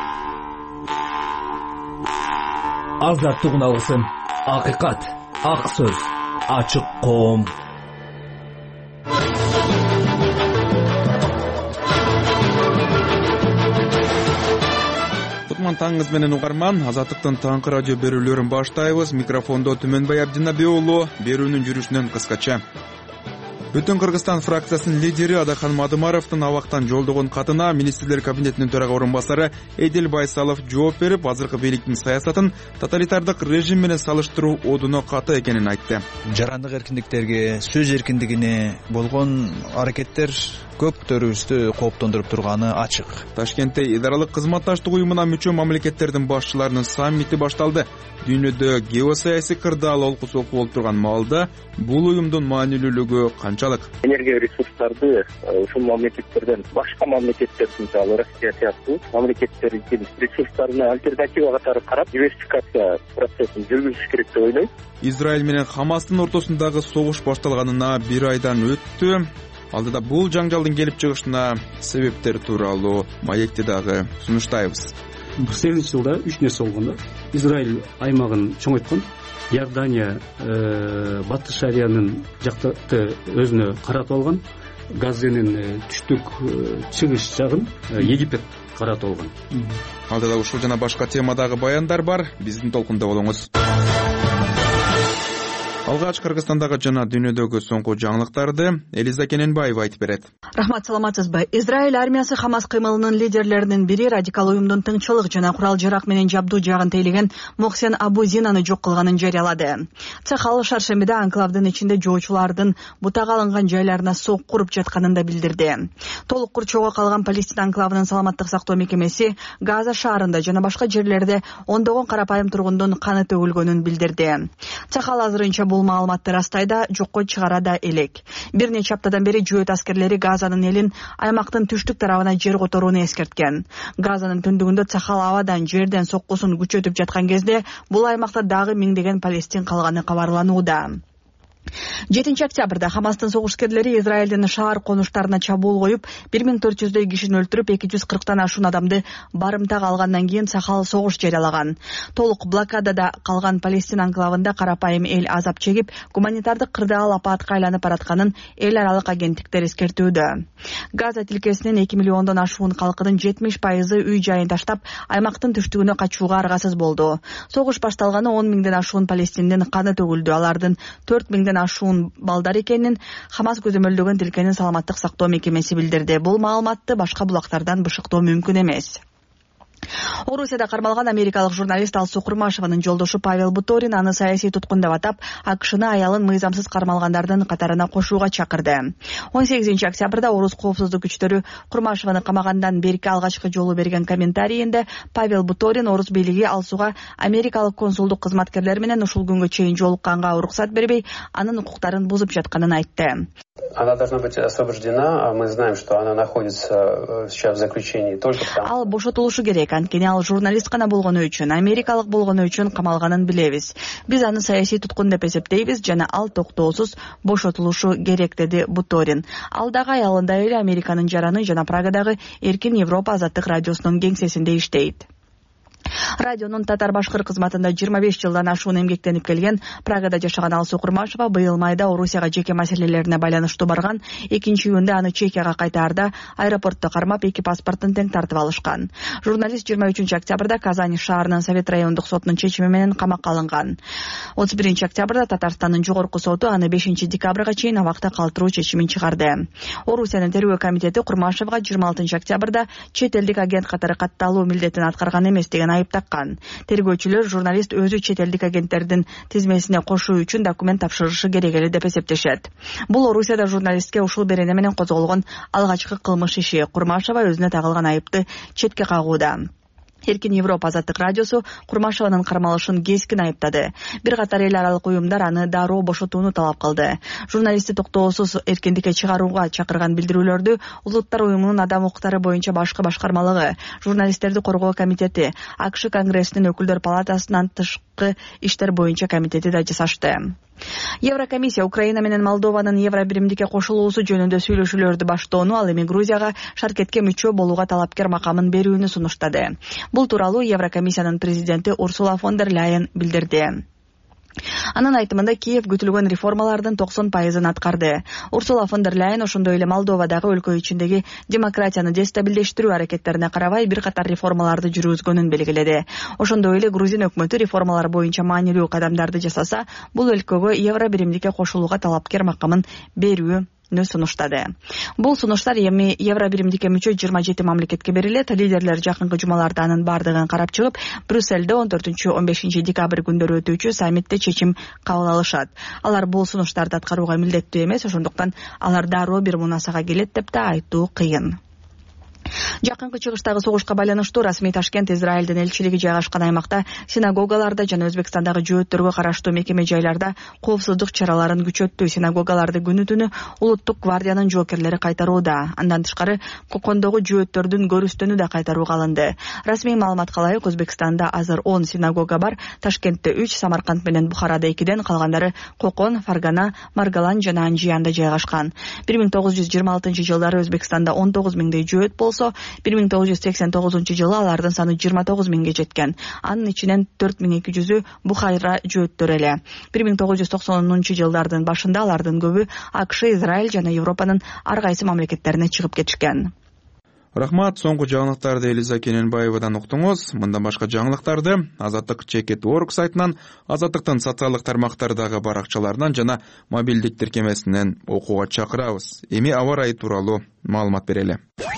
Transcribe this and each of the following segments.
Азаттыгын алгысым, акыйкат, ак сөз, ачык коом. Таңыңыз менен угарман, Азаттыктын таңкы радио берүүлөрүн баштайбыз. Микрофондо Түмөнбай Абдинабиулу, берүүнүн жүрүшүнөн кыскача. Бүтүн Кыргызстан фракциясынын лидери Адахан Мадымаровдун абактан жолдогон катына министрлер кабинетинин төрага орун басары Эдил Байсалов жооп берип, азыркы бийликтин саясатын тоталитардык режим менен салыштыруу одуно каты экенин айтты. Жарандык эркиндиктерге, сөз эркиндигине болгон аракеттер көптөрүбүздү кооптондуруп турганы ачык. Ташкентте идаралык кызматташтык уюмуна мүчө мамлекеттердин башчыларынын саммити башталды. Дүйнөдө геосаясий кырдаал олкусу болуп турган маалда бул уюмдун маанилүүлүгү канчалык? Энергия ресурстарды ушул мамлекеттерден башка мамлекеттердин, мисалы Россия сыяктуу мамлекеттердин ресурстарына альтернатива катары карап, диверсификация процессин жүргүзүш керек деп ойлойм. Израиль менен Хамастын ортосундагы согуш башталганына 1 айдан өттү. Алдыда бул жаңжалдын келип чыгышына себептер тууралуу маекти дагы сунуштайбыз. 8 жылда 3 нерсе болгон да. Израиль аймагын чоңойткон, Иордания Батыш Шариянын жактыкты өзүнө каратып алган, Газенин түштүк чыгыш жагын Египет каратып алган. Алдыда ушул жана башка темадагы баяндар бар. Биздин толкунда болуңуз. Алгач Кыргызстандагы жана дүйнөдөгү соңку жаңылыктарды Элиза Кененбаева айтып берет. Рахмат, саламатсызбы? Израиль армиясы Хамас кыймылынын лидерлеринин бири радикал уюмдун тыңчылык жана курал жарак менен жабдуу жагын тейлеген Мохсен Абу Зинаны жок кылганын жарыялады. Цахал шаршембиде анклавдын ичинде жоочулардын бутага алынган жайларына сок куруп жатканын да билдирди. Толук курчоого калган Палестина анклавынын саламаттык сактоо мекемеси Газа шаарында жана башка жерлерде ондогон карапайым тургундун каны төгүлгөнүн билдирди. Цахал азырынча бул маалыматты растайда, жокко чыгара да элек. Бир нече аптадан бери жөөт аскерлери Газанын элин аймактын түштүк тарабына жер которууну эскерткен. Газанын түндүгүндө Цахал абадан жерден соккусун күчөтүп жаткан кезде бул аймакта дагы миңдеген палестин калганы кабарланууда. 7 октябрда Хамастын согушкерлери Израилдин шаар конуштарына чабуул коюп, 1400 кишини өлтүрүп, 240тан ашуун адамды барымтага алгандан кийин Цахал согуш жарыялаган. Толук блокадада калган Палестина анклавында карапайым эл азап чегип, гуманитардык кырдаал апатка айланып баратканын эл аралык агенттиктер эскертүүдө. Газа тилкесинин 2 миллиондон ашуун калкынын 70% үй жайын таштап, аймактын түштүгүнө качууга аргасыз болду. Согуш башталганы 10 миңден ашуун палестиндин каны төгүлдү. Алардын 4 миңден ашуун балдар экенин Хамас көзөмөлдөгөн тилкенин саламаттык сактоо мекемеси билдирди. Бул маалыматты башка булактардан бышыктоо мүмкүн эмес. Орусияда кармалган америкалык журналист Алсу Курмашеванын жолдошу Павел Буторин аны саясий туткун деп атап, АКШны аялын мыйзамсыз кармалгандардын катарына кошууга чакырды. 18 октябрда орус коопсуздук күчтөрү Курмашеваны камагандан берки алгачкы жолу берген комментарийинде Павел Буторин орус бийлиги Алсуга америкалык консулдук кызматкерлер менен ушул күнгө чейин жолукканга уруксат бербей, анын укуктарын бузуп жатканын айтты. Она должна быть освобождена, а мы знаем, что она находится сейчас в заключении только там. Ал бошотулушу керек, анткени ал журналист гана болгону үчүн, америкалык болгону үчүн камалганын билебиз. Биз аны саясий туткун деп эсептейбиз жана ал токтоосуз бошотулушу керек, деди Буторин. Ал дагы аялында эле Американын жараны жана Прагадагы Эркин Европа азаттык радиосунун кеңсесинде иштейт. Радионун татар-башкыр кызматында 25 жылдан ашуун эмгектенип келген Прагада жашаган Алсу Курмашева быйыл майда Орусияга жеке маселелерине байланыштуу барган. 2-июнда аны Чехияга кайтаарда аэропортто кармап, 2 паспортун тең тартып алышкан. Журналист 23 октябрда Казань шаарынын Совет райондук сотунун чечими менен камакка алынган. 31 октябрда Татарстандын жогорку соту аны 5 декабрга чейин абакта калтыруу чечимин чыгарды. Орусиянын тергөө комитети Курмашевга 26 октябрда чет элдик агент катары катталуу милдетин аткарган эмес деген айып таккан. Тергөөчүлөр журналист өзү чет элдик агенттердин тизмесине кошуу үчүн документ тапшырышы керек эле деп эсептешет. Бул Орусияда журналистке ушул берене менен козголгон алгачкы кылмыш иши. Курмашева өзүнө тагылган айыпты четке кагууда. Эркин Европа азаттык радиосу Курмашеванын кармалышын кескин айыптады. Бир катар эл аралык уюмдар аны дароо бошотууну талап кылды. Журналистти токтоосуз эркиндикке чыгарууга чакырган билдирүүлөрдү Улуттар уюмунун адам укуктары боюнча башкы башкармалыгы, журналисттерди коргоо комитети, АКШ Конгрессинин өкүлдөр палатасынын тышкы иштер боюнча комитети да жасашты. Еврокомиссия Украина менен Молдованын Евро биримдикке кошулуусу жөнүндө сүйлөшүүлөрдү баштоону, ал эми Грузияга шаркетке мүчө болууга талапкер макамын берүүнү сунуштады. Бул тууралуу Еврокомиссиянын президенти Урсула фон дер Ляйен билдирди. Анын айтымында Киев күтүлгөн реформалардын 90% аткарды. Урсула фон дер Ляйен ошондой эле Молдовадагы өлкө ичиндеги демократияны дестабилдештирүү аракеттерине карабай бир катар реформаларды жүргүзгөнүн белгиледи. Ошондой эле Грузин өкмөтү реформалар боюнча маанилүү кадамдарды жасаса, бул өлкөгө Евро биримдикке кошулууга талапкер макамын берүү сунуштады. Бул сунуштар эми Евро биримдикке мүчө 27 мамлекетке берилет. Лидерлер жакынкы жумаларда анын бардыгын карап чыгып, Брюссельде 14-15 декабрь күндөрү өтүүчү саммитте чечим кабыл алышат. Алар бул сунуштарды аткарууга милдеттүү эмес, ошондуктан алар дароо бир мунасага келет деп да айтуу кыйын. Жакынкы чыгыштагы согушка байланыштуу расмий Ташкент Израилдин элчилиги жайгашкан аймакта синагогаларда жана Өзбекстандагы жөөттөргө караштуу мекеме жайларда коопсуздук чараларын күчөттү. Синагогаларды күнү-түнү улуттук гвардиянын жоокерлери кайтарууда. Андан тышкары Кокондогу жөөттөрдүн көрүстөнү да кайтарууга алынды. Расмий маалыматка ылайык, Өзбекстанда азыр 10 синагога бар. Ташкентте 3, Самарканд менен Бухарада 2, калгандары Кокон, Фаргана, Маргалан жана Анжиянда жайгашкан. 1926-жылдары Өзбекстанда 19 миңдей жөөт болсо, 1989-жылы алардын саны 29 миңге жеткен. Анын ичинен 4200-ü Бухайра жөөттөрү эле. 1990-жылдардын башында алардын көбү АКШ, Израиль жана Европанын ар кайсы мамлекеттерине чыгып кетишкен. Рахмат, соңку жаңылыктарды Элиза Кененбаевадан уктуңуз. Мындан башка жаңылыктарды Азаттык.org сайтынан, Азаттыктын социалдык тармактардагы баракчаларынан жана мобилдик тиркемесинен окууга чакырабыз. Эми аба ырайы тууралуу маалымат берели.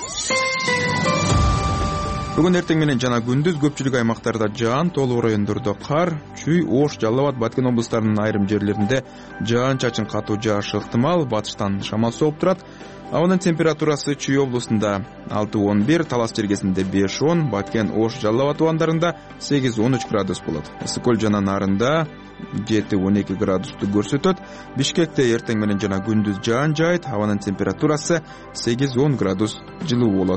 Бүгүн эртең менен жана күндүз көпчүлүк аймактарда жаан, толуу райондордо кар, Чүй, Ош, Жалал Абад, Баткен облустарынын айрым жерлеринде жаан-чачын катуу жаашы ыктымал, батыштан шамал сооп турат. Абанын температурасы Чүй облусунда 6-11, Талас жергесинде 5-10, Баткен, Ош, Жалал Абад тубандарында 8-13 градус болот. Ысык Көл жана Нарында 7-12 градусту көрсөтөт. Бишкекте эртең менен жана күндүз жаан жаайт, абанын температурасы 8-10 градус жылуу болот.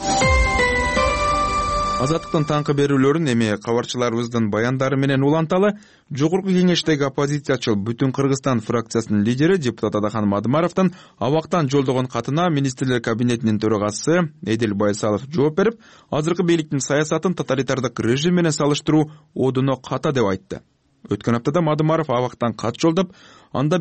Азаттыктын таңкы берүүлөрүн эми кабарчыларыбыздын баяндары менен уланталы. Жогорку кеңештеги оппозициячыл Бүтүн Кыргызстан фракциясынын лидери депутат Адахан Мадымаровдун абактан жолдогон катына министрлер кабинетинин төрагасы Эдил Байсалов жооп берип, азыркы бийликтин саясатын тоталитардык режим менен салыштыруу одуно ката деп айтты. Өткөн аптада Мадымаров абактан кат жолдоп, анда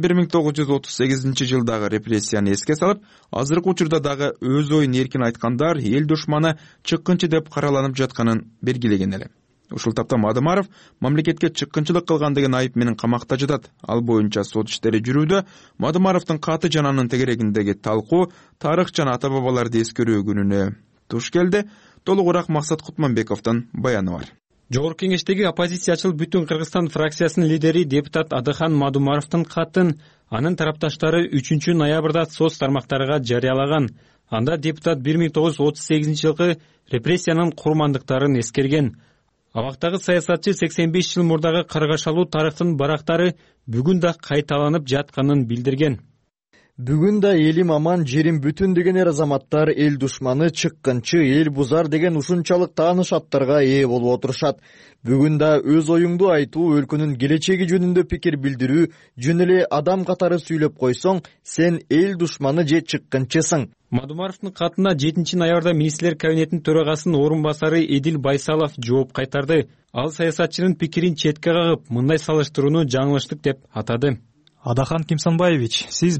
1938-жылдагы репрессияны эске салып, азыркы учурда дагы өз оюн эркин айткандар эл душманы, чыккынчы деп караланып жатканын белгилеген эле. Ушул тапта Мадымаров мамлекетке чыккынчылык кылган деген айып менен камакта жатат. Ал боюнча сот иштери жүрүүдө. Мадымаровдун каты жананын тегерегиндеги талкуу тарых жана ата бабаларды эскерүү күнүнө туш келди. Толугураак Максат Кутманбековдун баяны бар. Жогорку кеңештеги оппозициячыл Бүтүн Кыргызстан фракциясынын лидери депутат Адахан Мадымаровдун катын анын тарапташтары 3 ноябрда соц тармактарга жарыялаган. Анда депутат 1938-жылкы репрессиянын курмандыктарын эскерген. Абактагы саясатчы 85 жыл мурдагы каргашалуу тарыхтын барактары бүгүн да кайталанып жатканын билдирген. Бүгүн да элим аман, жерим бүтүн деген азаматтар эл душманы, чыккынчы, эл бузар деген ушунчалык тааныш аттарга ээ болуп отурушат. Бүгүн да өз оюңду айтуу, өлкөнүн келечеги жөнүндө пикир билдирүү, жөн эле адам катары сүйлөп койсоң, сен эл душманы же чыккынчысың. Мадымаровдун катына 7 ноябрда министрлер кабинетинин төрагасынын орун басары Эдил Байсалов жооп кайтарды. Ал саясатчынын пикирин четке кагып, мындай салыштырууну жаңылыштык деп атады. Адахан Кимсанбаевич, сиз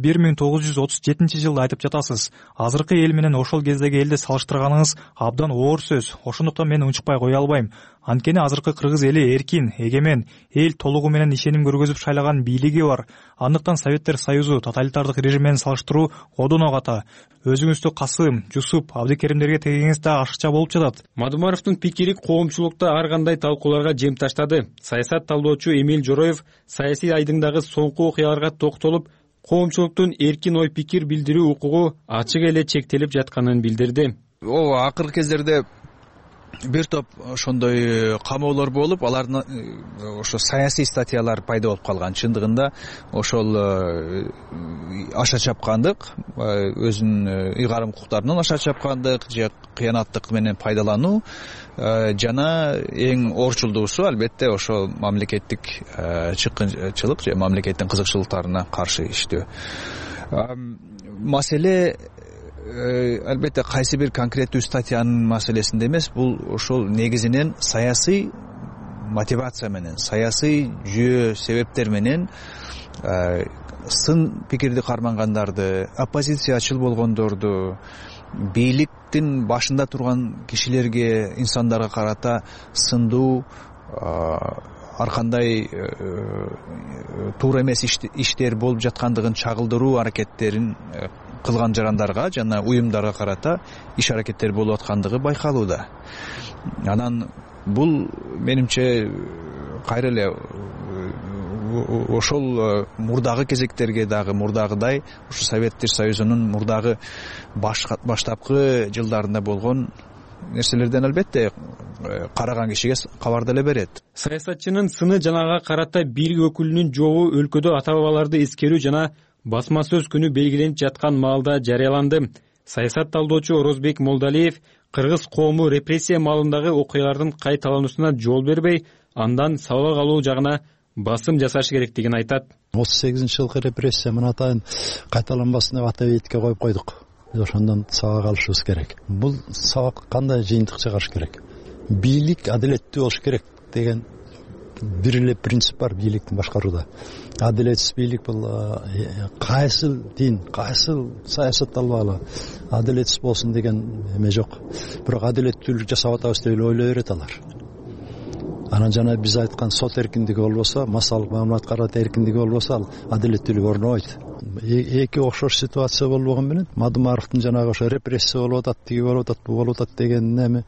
1937-жылды айтып жатасыз. Азыркы эл менен ошол кездеги элди салыштырганыңыз абдан оор сөз. Ошондуктан мен унчукпай кое албайм. Анткени азыркы кыргыз эли эркин, эгемен, эл толугу менен ишеним көргөзүп шайлаган бийлиги бар. Андыктан Советтер Союзу тоталитардык режим менен салыштыруу одуно ката. Өзүңүздү Касым, Жусуп, Абдыкеримдерге тегеңиз да ашыкча болуп жатат. Мадымаровдун пикири коомчулукта ар кандай талкууларга жем таштады. Саясат талдоочу Эмиль Жороев саясий айдыңдагы соңку окуяларга токтолуп, коомчулуктун эркин ой пикир билдирүү укугу ачык эле чектелип жатканын билдирди. Ооба, акыркы кездерде бир топ ошондой камоолор болуп, алардын ошо саясий статьялар пайда болуп калган. Чындыгында ошол аша чапкандык, өзүнүн ыйгарым укуктарынан аша чапкандык же кыянаттык менен пайдалануу жана эң орчулдуусу албетте ошол мамлекеттик чыккынчылык же мамлекеттин кызыкчылыктарына каршы иштөө. Маселе албетте кайсы бир конкреттүү статьянын маселесинде эмес, бул ошол негизинен саясий мотивация менен, саясий жүйө себептер менен сын пикирди кармангандарды, оппозициячыл болгондорду, бийликтин башында турган кишилерге, инсандарга карата сындуу, ар кандай туура эмес иштер болуп жаткандыгын чагылдыруу аракеттерин кылган жарандарга жана уюмдарга карата иш аракеттер болуп аткандыгы байкалууда. Анан бул менимче кайра эле ошол мурдагы кезектерге дагы мурдагыдай ушу Советтер Союзунун мурдагы баштапкы жылдарында болгон нерселерден албетте караган кишиге кабар деле берет. Саясатчынын сыны жанага карата бийлик өкүлүнүн жобу өлкөдө ата бабаларды эскерүү жана басма сөз күнү белгиленип жаткан маалда жарыяланды. Саясат талдоочу Орозбек Молдалиев кыргыз коому репрессия маалындагы окуялардын кайталануусуна жол бербей, андан сабак алуу жагына басым жасаш керектигин айтат. 38-жылкы репрессия мына атайын кайталанбасын деп ата бейитке коюп койдук. Биз ошондон сабак алышыбыз керек. Бул сабак кандай жыйынтык чыгарыш керек? Бийлик адилеттүү болуш керек деген бир эле принцип бар бийликтин башкарууда. Адилетсиз бийлик бул кайсыл дин, кайсыл саясат албагыла адилетсиз болсун деген эме жок. Бирок адилеттүүлүк жасап атабыз деп ойлой берет алар. Анан жана биз айткан сот эркиндиги болбосо, массалык маамилат карат эркиндиги болбосо, ал адилеттүүлүк орнобойт. Эки окшош ситуация болбогон менен Мадумаровдун жанагы ошо репрессия болуп атат, тиги болуп атат, бу болуп атат деген эми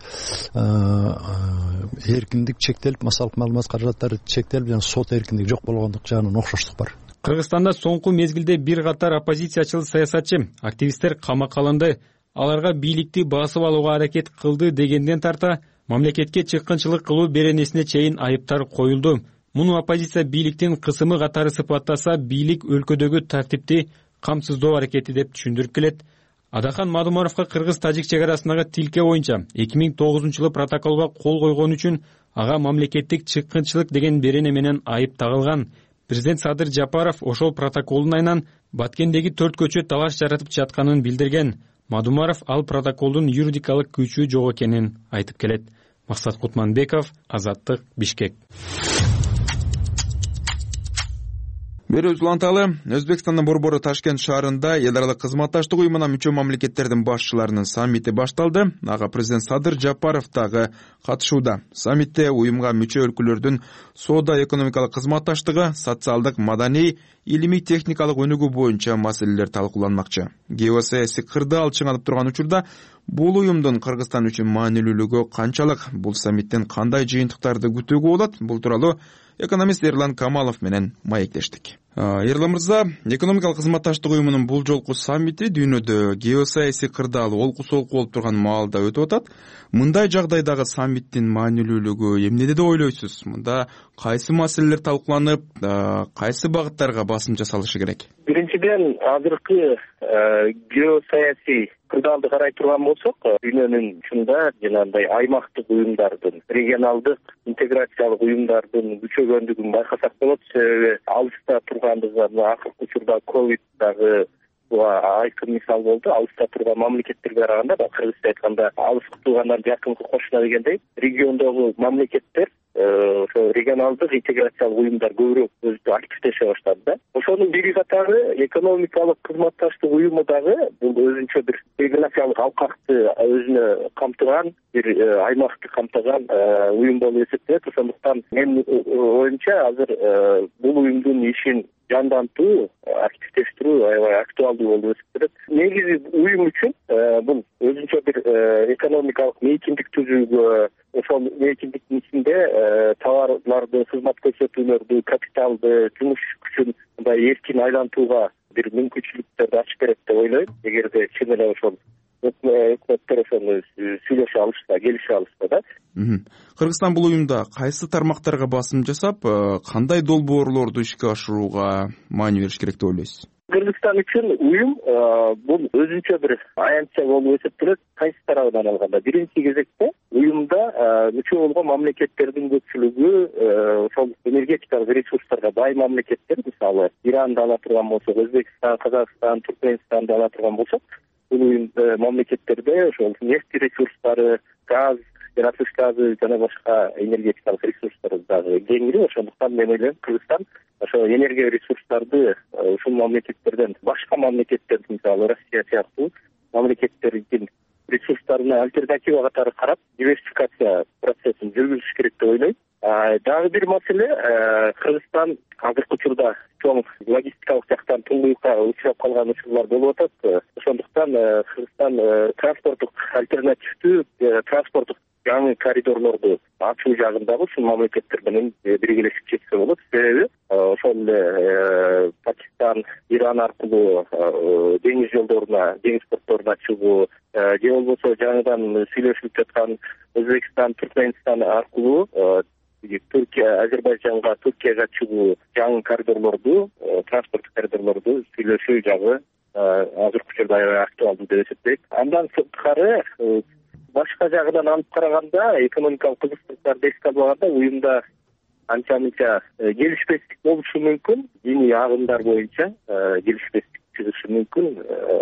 эркиндик чектелип, массалык маалымат каражаттары чектелип, жана сот эркиндиги жок болгондук жагынан окшоштук бар. Кыргызстанда соңку мезгилде бир катар оппозициячыл саясатчы, активисттер камакка алынды. Аларга бийликти басып алууга аракет кылды дегенден тарта мамлекетке чыккынчылык кылуу беренесине чейин айыптар коюлду. Муну оппозиция бийликтин кысымы катары сыпаттаса, бийлик өлкөдөгү тартипти камсыздоо аракети деп түшүндүрүп келет. Адахан Мадумаровго кыргыз-тажик чек арасындагы тилке боюнча 2009-жылы протоколго кол койгон үчүн ага мамлекеттик чыккынчылык деген берене менен айып тагылган. Президент Садыр Жапаров ошол протоколдун айынан Баткендеги 4 көчө талаш жаратып жатканын билдирген. Мадумаров ал протоколдун юридикалык күчү жок экенин айтып келет. Максат Кутманбеков, Азаттык, Бишкек. Берүүбүз уланталы. Өзбекстандын борбору Ташкент шаарында эл аралык кызматташтык уюмуна мүчө мамлекеттердин башчыларынын саммити башталды. Ага президент Садыр Жапаров дагы катышууда. Саммитте уюмга мүчө өлкөлөрдүн соода-экономикалык кызматташтыгы, социалдык, маданий, илимий техникалык өнүгүү боюнча маселелер талкууланмакчы. Геосаясий кырдаал чыңалып турган учурда бул уюмдун Кыргызстан үчүн маанилүүлүгү канчалык, бул саммиттен кандай жыйынтыктарды күтүүгө болот? Бул тууралуу экономист Эрлан Камалов менен маектештик. Эрлан мырза, экономикалык кызматташтык уюмунун бул жолку саммити дүйнөдө геосаясий кырдаал олку-солку болуп турган маалда өтүп атат. Мындай жагдайдагы саммиттин маанилүүлүгү эмнеде деп ойлойсуз? Мында кайсы маселелер талкууланып, кайсы багыттарга басым жасалышы керек? Биринчиден, азыркы геосаясий кырдаалды карай турган болсок, дүйнөнүн чында жанагындай аймактык уюмдардын, регионалдык интеграциялык уюмдардын күчөгөндүгүн байкасак болот. Себеби алыста тургандыгы, акыркы учурда ковид дагы айкын мисал болду. Алыста турган мамлекеттерге караганда, кыргызча айтканда, алыскы туугандар жакынкы кошуна дегендей, региондогу мамлекеттер ошо регионалдык интеграциялык уюмдар көбүрөөк өзү активдеше баштады да. Ошонун бири катары экономикалык кызматташтык уюму дагы бул өзүнчө бир географиялык алкакты өзүнө камтыган, бир аймакты камтыган уюм болуп эсептелет. Ошондуктан менин оюмча азыр бул уюмдун ишин жандантуу, активдештирүү аябай актуалдуу болуп эсептелет. Негизи уюм үчүн бул өзүнчө бир экономикалык мейкиндик түзүүгө, ошол мейкиндиктин ичинде товарларды, кызмат көрсөтүүлөрдү, капиталды, жумуш күчүн мындай эркин айлантууга бир мүмкүнчүлүктөрдү ачып берет деп ойлойм. Эгерде чын эле ошол өкмөттөр ошону сүйлөшө алышса, келише алышса да. Кыргызстан бул уюмда кайсы тармактарга басым жасап, кандай долбоорлорду ишке ашырууга маани бериш керек деп ойлойсуз? Кыргызстан үчүн уюм бул өзүнчө бир аянтча болуп эсептелет. Кайсы тарабынан алганда биринчи кезекте уюмда мүчө болгон мамлекеттердин көпчүлүгү ошол энергетикалык ресурстарга бай мамлекеттер. Мисалы Иранды ала турган болсок, Өзбекстан, Казакстан, Туркменстанды ала турган болсок, бул уюм мамлекеттерде ошол нефть ресурстары, газ, жаратылыш газы жана башка энергетикалык ресурстар дагы кеңири. Ошондуктан мен ойлойм, Кыргызстан ошо энергия ресурстарды ушул мамлекеттерден, башка мамлекеттердин, мисалы Россия сыяктуу мамлекеттердин ресурстарына альтернатива катары карап, диверсификация процессин жүргүзүш керек деп ойлойм. Дагы бир маселе, Кыргызстан азыркы учурда чоң логистикалык жактан туңгуюкка учурап калган учурлар болуп атат. Ошондуктан Кыргызстан транспорттук альтернативдүү транспорттук жаңы коридорлорду ачуу жагындагы ушул мамлекеттер менен биргелешип чечсе болот. Себеби ошол эле Пакистан, Иран аркылуу деңиз жолдоруна, деңиз портторуна чыгуу же болбосо жаңыдан сүйлөшүлүп жаткан Өзбекстан, Туркменстан аркылуу Түркия, Азербайжанга, Түркияга чыгуу жаңы коридорлорду, транспорттук коридорлорду сүйлөшүү жагы азыркы учурда аябай актуалдуу деп эсептейт. Андан сырткары башка жагынан алып караганда, экономикалык кызыкчылыктарды эске албаганда уюмда анча-мынча келишпестик болушу мүмкүн. Диний агымдар боюнча келишпестик чыгышы мүмкүн.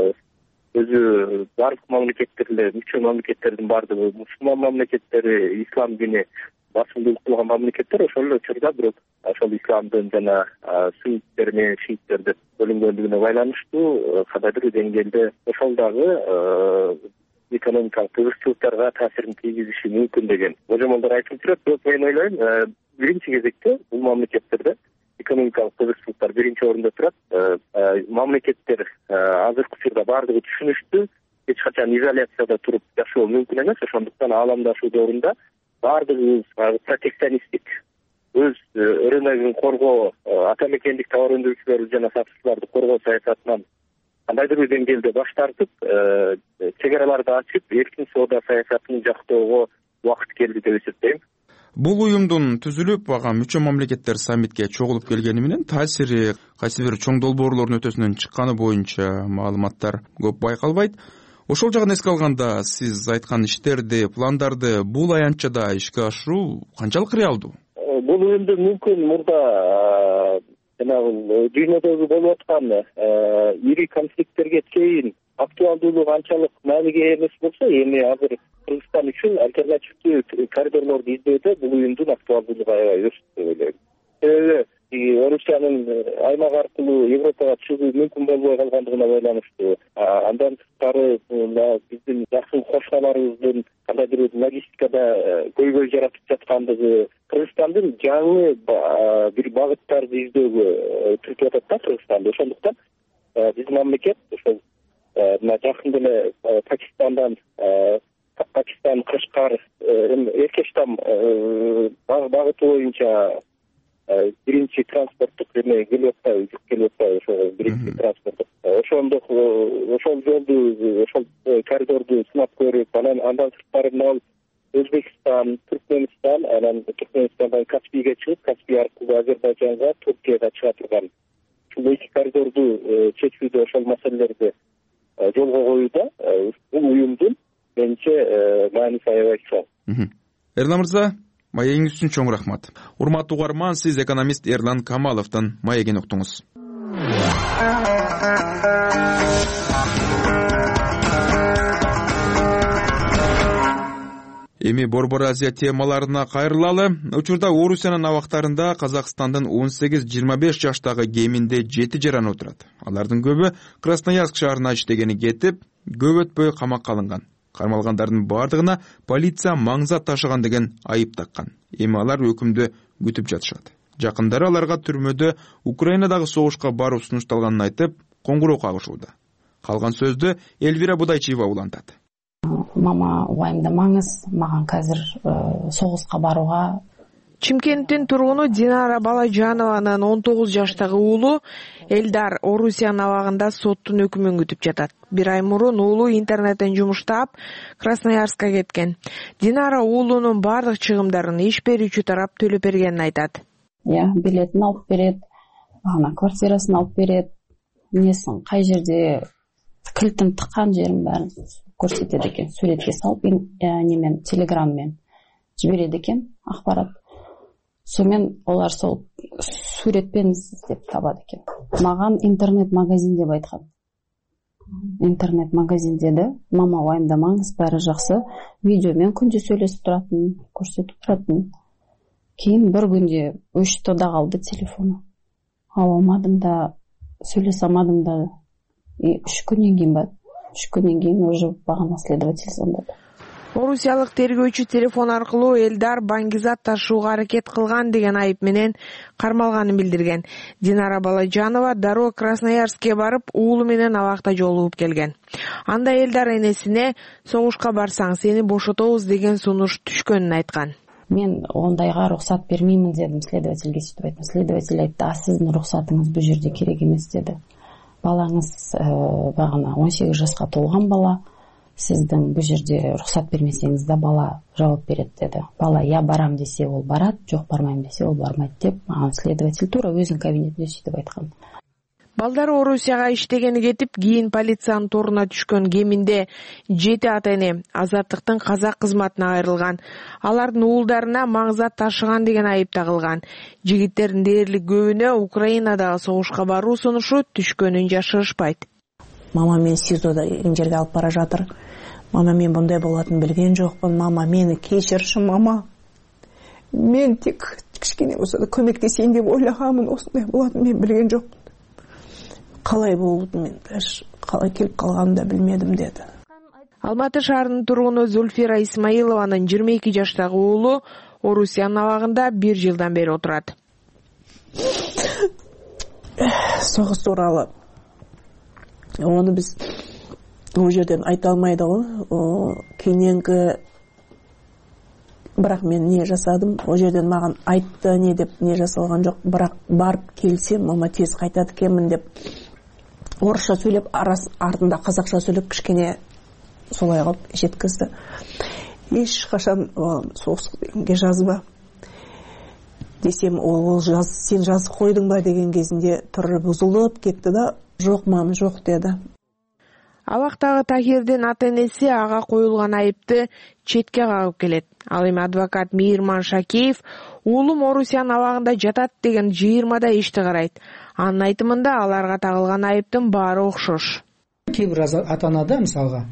Өзү бардык мамлекеттерде, мүчө мамлекеттердин бардыгы мусулман мамлекеттери, ислам дини басымдуулук кылган мамлекеттер. Ошол эле учурда бирок ошол исламдын жана сунниттер менен шииттер деп бөлүнгөндүгүнө байланыштуу кандайдыр деңгээлде ошол дагы экономикалык кызыкчылыктарга таасирин тийгизиши мүмкүн деген божомолдор айтылып турат. Бирок мен ойлойм, биринчи кезекте бул мамлекеттерде экономикалык кызыкчылыктар биринчи орунда турат. Мамлекеттер азыркы учурда бардыгы түшүнүштүү, эч качан изоляцияда туруп жашоо мүмкүн эмес. Ошондуктан ааламдашуу доорунда бардыгыбыз протекционисттик, өз рыногун коргоо, ата мекендик товар өндүрүүчүлөрдү жана сатуучуларды коргоо саясатынан кандайдыр бир деңгээлде баш тартып, чек араларды ачып, эркин соода саясатын жактоого убакыт келди деп эсептейм. Бул уюмдун түзүлүп, ага мүчө мамлекеттер саммитке чогулуп келгени менен таасири кайсы бир чоң долбоорлордун өтөсүнөн чыкканы боюнча маалыматтар көп байкалбайт. Ошол жагын эске алганда, сиз айткан иштерди, пландарды бул аянтчада ишке ашыруу канчалык реалдуу? Бул уюмду мүмкүн мурда жанагы дүйнөдөгү болуп аткан ири конфликттерге чейин актуалдуулугу анчалык мааниге эмес болсо, эми азыр Кыргызстан үчүн альтернативдүү коридорлорду издөөдө бул уюмдун актуалдуулугу аябай өстү деп ойлойм. Себеби Орусиянын аймак аркылуу Европага чыгуу мүмкүн болбой калгандыгына байланыштуу. Андан сырткары биздин жакын кошуналарыбыздын кандайдыр бир логистикада көйгөй жаратып жаткандыгы, Кыргызстандын жаңы бир багыттарды издөөгө түртүп атат да Кыргызстанды. Ошондуктан биздин мамлекет ошол жакында эле Пакистан, Кашкар, Эркештам багыты боюнча биринчи транспорттук эме келип атпайбы, жүк келип атпайбы, ошол биринчи транспорттук. Ошол жолду, ошол коридорду сынап көрүп, андан сырткары мына Өзбекстан, Туркменстан, анан Туркменистандан Каспийге чыгып, Каспий аркылуу Азербайжанга, Туркияга чыга турган ушул эки коридорду чечүүдө ошол маселелерди жолго коюуда бул уюмдун менимче мааниси аябай чоң. Эрлан мырза, маегиңиз үчүн чоң рахмат. Урматтуу угарман, сиз экономист Эрлан Камаловдун маегин уктуңуз. Эми Борбор Азия темаларына кайрылалы. Учурда Орусиянын абактарында Казакстандын 18-25 жаштагы кеминде 7 жаран отурат. Алардын көбү Красноярск шаарына иштегени кетип, көп өтпөй камакка алынган. Кармалгандардын бардыгына полиция маңзат ташыган деген айып таккан. Эми алар өкүмдү күтүп жатышат. Жакындары аларга түрмөдө Украинадагы согушка баруу сунушталганын айтып, коңгуроо кагышууда. Калган сөздү Эльвира Будайчиева улантат. Мама, уайымдамаңыз, маган казыр согуска барууга. Чимкенттин тургуну Динара Балажанованын 19 жаштагы уулу Элдар Орусиянын абагында соттун өкүмүн күтүп жатат. Бир ай мурун уулу интернеттен жумуштап Красноярска кеткен. Динара уулунун бардык чыгымдарын иш берүүчү тарап төлөп бергенин айтат. Билетин алып берет, ана квартирасын алып берет. несін қай жерде кілтін тыққан жерін бәрін көрсетеді екен, суретке салып немен телеграммен жібереді екен ақпарат. Сонымен олар сол суретпен іздеп табады екен. Маған интернет-магазин деп айтқан. Интернет-магазин деді, мама уайымдамаңыз, бәрі жақсы. Видеомен күнде сөйлесіп тұратын, көрсетіп тұратын. Кейін бір күнде өшті да қалды телефоны. Ала алмадым да, сөйлесе алмадым да. 3 күннен кейін уже бағана следователь звондады. Орусиялык тергөөчү телефон аркылуу Элдар Баңгизат ташууга аракет кылган деген айып менен кармалганын билдирген. Динара Балажанова дароо Красноярскке барып, уулу менен абакта жолугуп келген. Анда Элдар энесине согушка барсаң сени бошотобуз деген сунуш түшкөнүн айткан. Мен ондайга уруксат бермеймин дедим следовательге, сүйтүп айттым. Следователь айтты, сиздин уруксатыңыз бул жерде керек эмес деді. Балаңыз бағана 18 жасқа толған бала, сіздің бұл жерде рұқсат бермесеңіз да бала жауап береді деді. Бала я барам десе ол барады, жоқ бармайм десе ол бармайды деп, маған следователь тура өзінің кабинетінде сөйтіп айтқан. Балдары Орусияга иштегени кетип, кийин полициянын торуна түшкөн кеминде 7 ата-эне Азаттыктын казак кызматына айрылган. Алардын уулдарына маңзат ташыган деген айып тагылган. Жигиттердин дээрлик көбүнө Украинадагы согушка баруу сунушу түшкөнүн жашырышпайт. Мама мен СИЗОдо эң жерге алып бара жатыр. Мама мен мындай болатынын билген жокмун. Мама мени кечирчи мама. Мен тек кичкене болсо да көмөктесейин деп ойлаганмын, осундай болатынын мен билген жокмун. Қалай болуды мен қалай келіп қалғанын да білмедім деді. Алматы шаарынын тургуну Зульфира Исмаилованын 22 жаштагы уулу Орусиянын абагында 1 жылдан бери отурат. Согуш тууралуу оны биз ол жерден айта алмайды го. Кийинки бирок мен не жасадым, ол жерден маған айтты не деп не жасалган жок, бирок барып келсем мама тез кайтат экенмин деп орысша сөйлеп, артында қазақша сөйлеп, кішкене солай қылып жеткізді. Ешқашан соғысқа жазба десем, сен жазып қойдың ба деген кезінде түрі бұзылып кетті да, жоқ мам, жоқ деді. Абактагы Тахирдин ата-энеси ага коюлган айыпты четке кагып келет. Ал эми адвокат Мейирман Шакеев уулум Орусиянын абагында жатат деген 20да ишти карайт. Анын айтымында аларга тагылган айыптын баары окшош. Кейбир ата-анада мисалга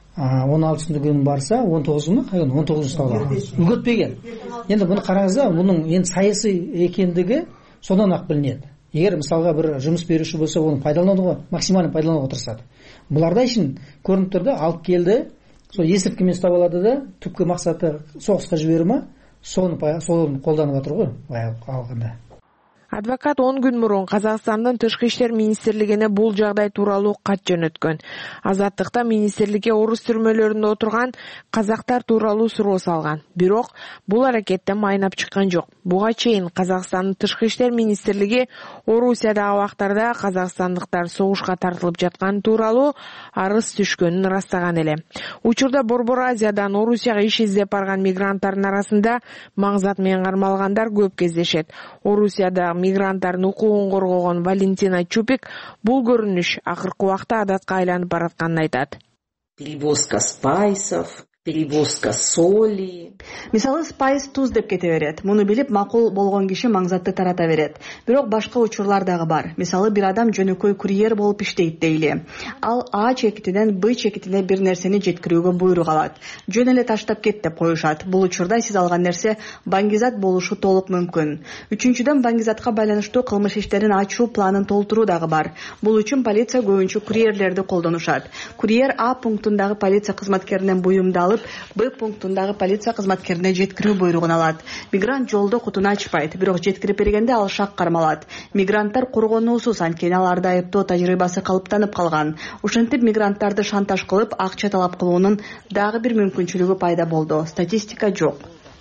16-күн барса 19-ма, 19 ұсталға үлгөтпеген. Енді бұны қараңызда, бұның енді саяси екендігі содан ақ білінеді. Егер мысалға бір жұмыс беруші болса, оны пайдалануға, максимально пайдалануға тырысады. Бұларда үшін көрініп тұрды, алып келді, сол есірткімен ұстап алады да, түпкі мақсаты соғысқа жіберу ма, соны қолданып отыр ғой, алғанда. Адвокат 10 күн мурун Казакстандын Тышкы иштер министрлигине бул жагдай тууралуу кат жөнөткөн. Азаттыкта министрликке орус түрмөлөрүндө отурган казактар тууралуу суроо салган. Бирок бул аракеттен майнап чыккан жок. Буга чейин Казакстандын Тышкы иштер министрлиги Орусиядагы убактарда казакстандыктар согушка тартылып жаткан тууралуу арыз түшкөнүн ырастаган эле. Учурда Борбор Азиядан Орусияга иш издеп барган мигранттардын арасында маңзат менен кармалгандар көп кездешет. Орусияда мигранттардын укугун коргогон Валентина Чупик бул көрүнүш акыркы убакта адатка айланып баратканын айтат. Перевозка спайсов, перевозка соли. Мисалы спайс туз деп кете берет. Муну билип макул болгон киши маңзатты тарата берет. Бирок башка учурлар дагы бар. Мисалы бир адам жөнөкөй курьер болуп иштейт дейли. Ал А чекитинен Б чекитине бир нерсени жеткирүүгө буйрук алат. Жөн эле таштап кет деп коюшат. Бул учурда сиз алган нерсе баңгизат болушу толук мүмкүн. Үчүнчүдөн баңгизатка байланыштуу кылмыш иштерин ачуу планын толтуруу дагы бар. Бул үчүн полиция көбүнчө курьерлерди колдонушат. Курьер А пунктундагы полиция кызматкеринен буюмду алып, Б пунктундагы полиция кызматкерине жеткирүү буйругун алат. Мигрант жолдо кутуну ачпайт, бирок жеткирип бергенде ал шак кармалат. Мигранттар коргонуусуз, анткени аларда айыптоо тажрыйбасы калыптанып калган. Ушинтип мигранттарды шантаж кылып, акча талап кылуунун дагы бир мүмкүнчүлүгү пайда болду. Статистика жок.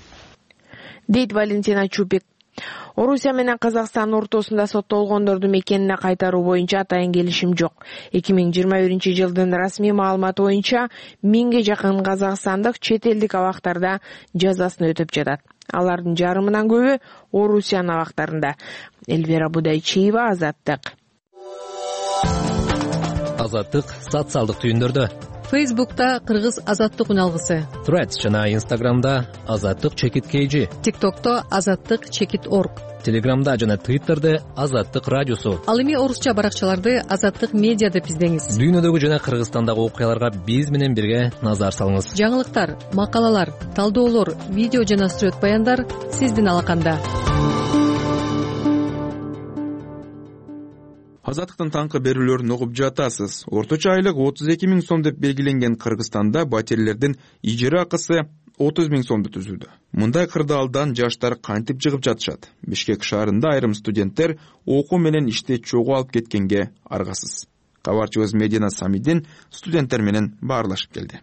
Дейт Валентина Чупик. Орусия менен Казакстан ортосунда соттолгондорду мекенине кайтаруу боюнча атайын келишим жок. 2021-жылдын расмий маалыматы боюнча 1000ге жакын казакстандык чет элдик абактарда жазасын өтөп жатат. Алардын жарымынан көбү Орусиянын абактарында. Эльвира Будайчиева, Азаттык. Азаттык социалдык түйүндөрдө. Фейсбукта Кыргыз Азаттык үналгысы. Threads жана Instagramда Азаттык чекит KG. TikTokто Азаттык чекит org. Телеграмда жана Twitterде Азаттык радиосу. Ал эми орусча баракчаларды Азаттык медиа деп издеңиз. Дүйнөдөгү жана Кыргызстандагы окуяларга биз менен бирге назар салыңыз. Жаңылыктар, макалалар, талдоолор, видео жана сүрөт баяндар сиздин алаканда. Азаттыктын таңкы берүүлөрүн угуп жатасыз. Орточо айлык 32 000 сом деп белгиленген Кыргызстанда батирлердин ижара акысы 30 000 сомду түзүүдө. Мындай кырдаалдан жаштар кантип жыгып жатышат? Бишкек шаарында айрым студенттер окуу менен ишти чогуу алып кеткенге аргасыз. Кабарчыбыз Медина Самидин студенттер менен баарлашып келди.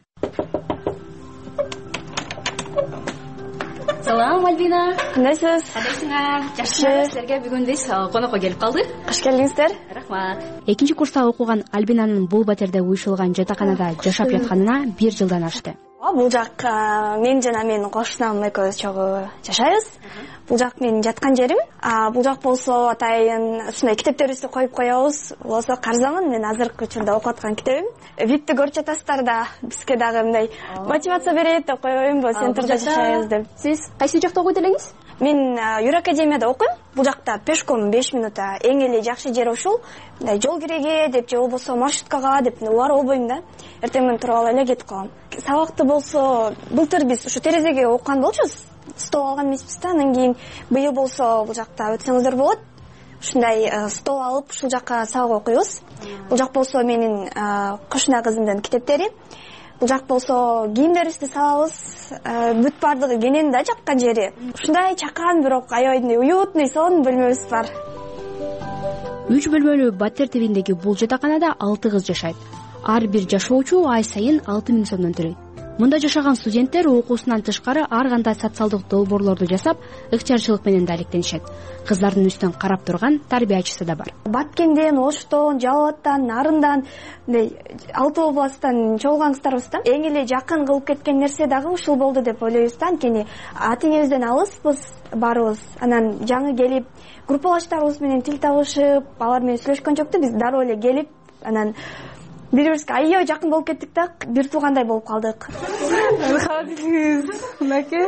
Салам, Альбина. Кандайсыз? Кандайсыңар? Жакшы. Силерге бүгүн биз конокко келип калдык. Кыш келдиңиздер. Рахмат. Экинчи курста окуган Альбинанын бул батерде уюшулган жатаканада жашап жатканына 1 жылдан ашты. Бул жак мен жана менин кошунам экөөбүз чогуу жашайбыз. Бул жак менин жаткан жерим. Бул жак болсо атайын ушундай китептерибизди коюп коебуз. Болсо карзамын, мен азыркы учурда окуп аткан китебим. Випти көрүп жатасыздар да, бизге дагы мындай мотивация берет деп койбоймунбу, центрде жашайбыз деп. Сиз кайсы жакта окуйт элеңиз? Мен Юр академияда окуйм. Бул жакта пешком 5 минутта эң эле жакшы жер ушул. Мындай жол киреге деп же болбосо маршруткага деп убара болбойм да. Эртең менен туруп алып эле кетип калам. Сабакты болсо былтыр биз ушу терезеге окуган болчубуз. Стол алган эмеспиз да, анан кийин быйыл болсо бул жакта өтсөңүздөр болот. Ушундай стол алып ушул жакка сабак окуйбуз. Бул жак болсо менин кошуна кызымдын китептери. Бул жак болсо кийимдерибизди салабыз. Бүт бардыгы кенен да жаккан жери. Ушундай чакан, бирок аябай уютный, сонун бөлмөбүз бар. 3 бөлмөлүү батер тибиндеги бул жатаканада 6 кыз жашайт. Ар бир жашоочу ай сайын 6 000 сомдон төлөйт. Мында жашаган студенттер окуусунан тышкары ар кандай социалдык долбоорлорду жасап, ыкчарчылык менен да алектенишет. Кыздардын үстүн карап турган тарбиячысы да бар. Баткенден, Оштон, Жалалаттан, Нарындан, Алты областтан чогулган кыздарбыз да. Эң эле жакын кылып кеткен нерсе дагы ушул болду деп ойлойбуз да. Анткени ата-энебизден алыспыз барыбыз. Анан жаңы келип, группалаштарыбыз менен тил табышып, алар менен сүйлөшкөн жокту, биз дароо эле келип, анан бири-бирибизге аябай жакын болуп кеттик да, бир туугандай болуп калдык. Мынакей.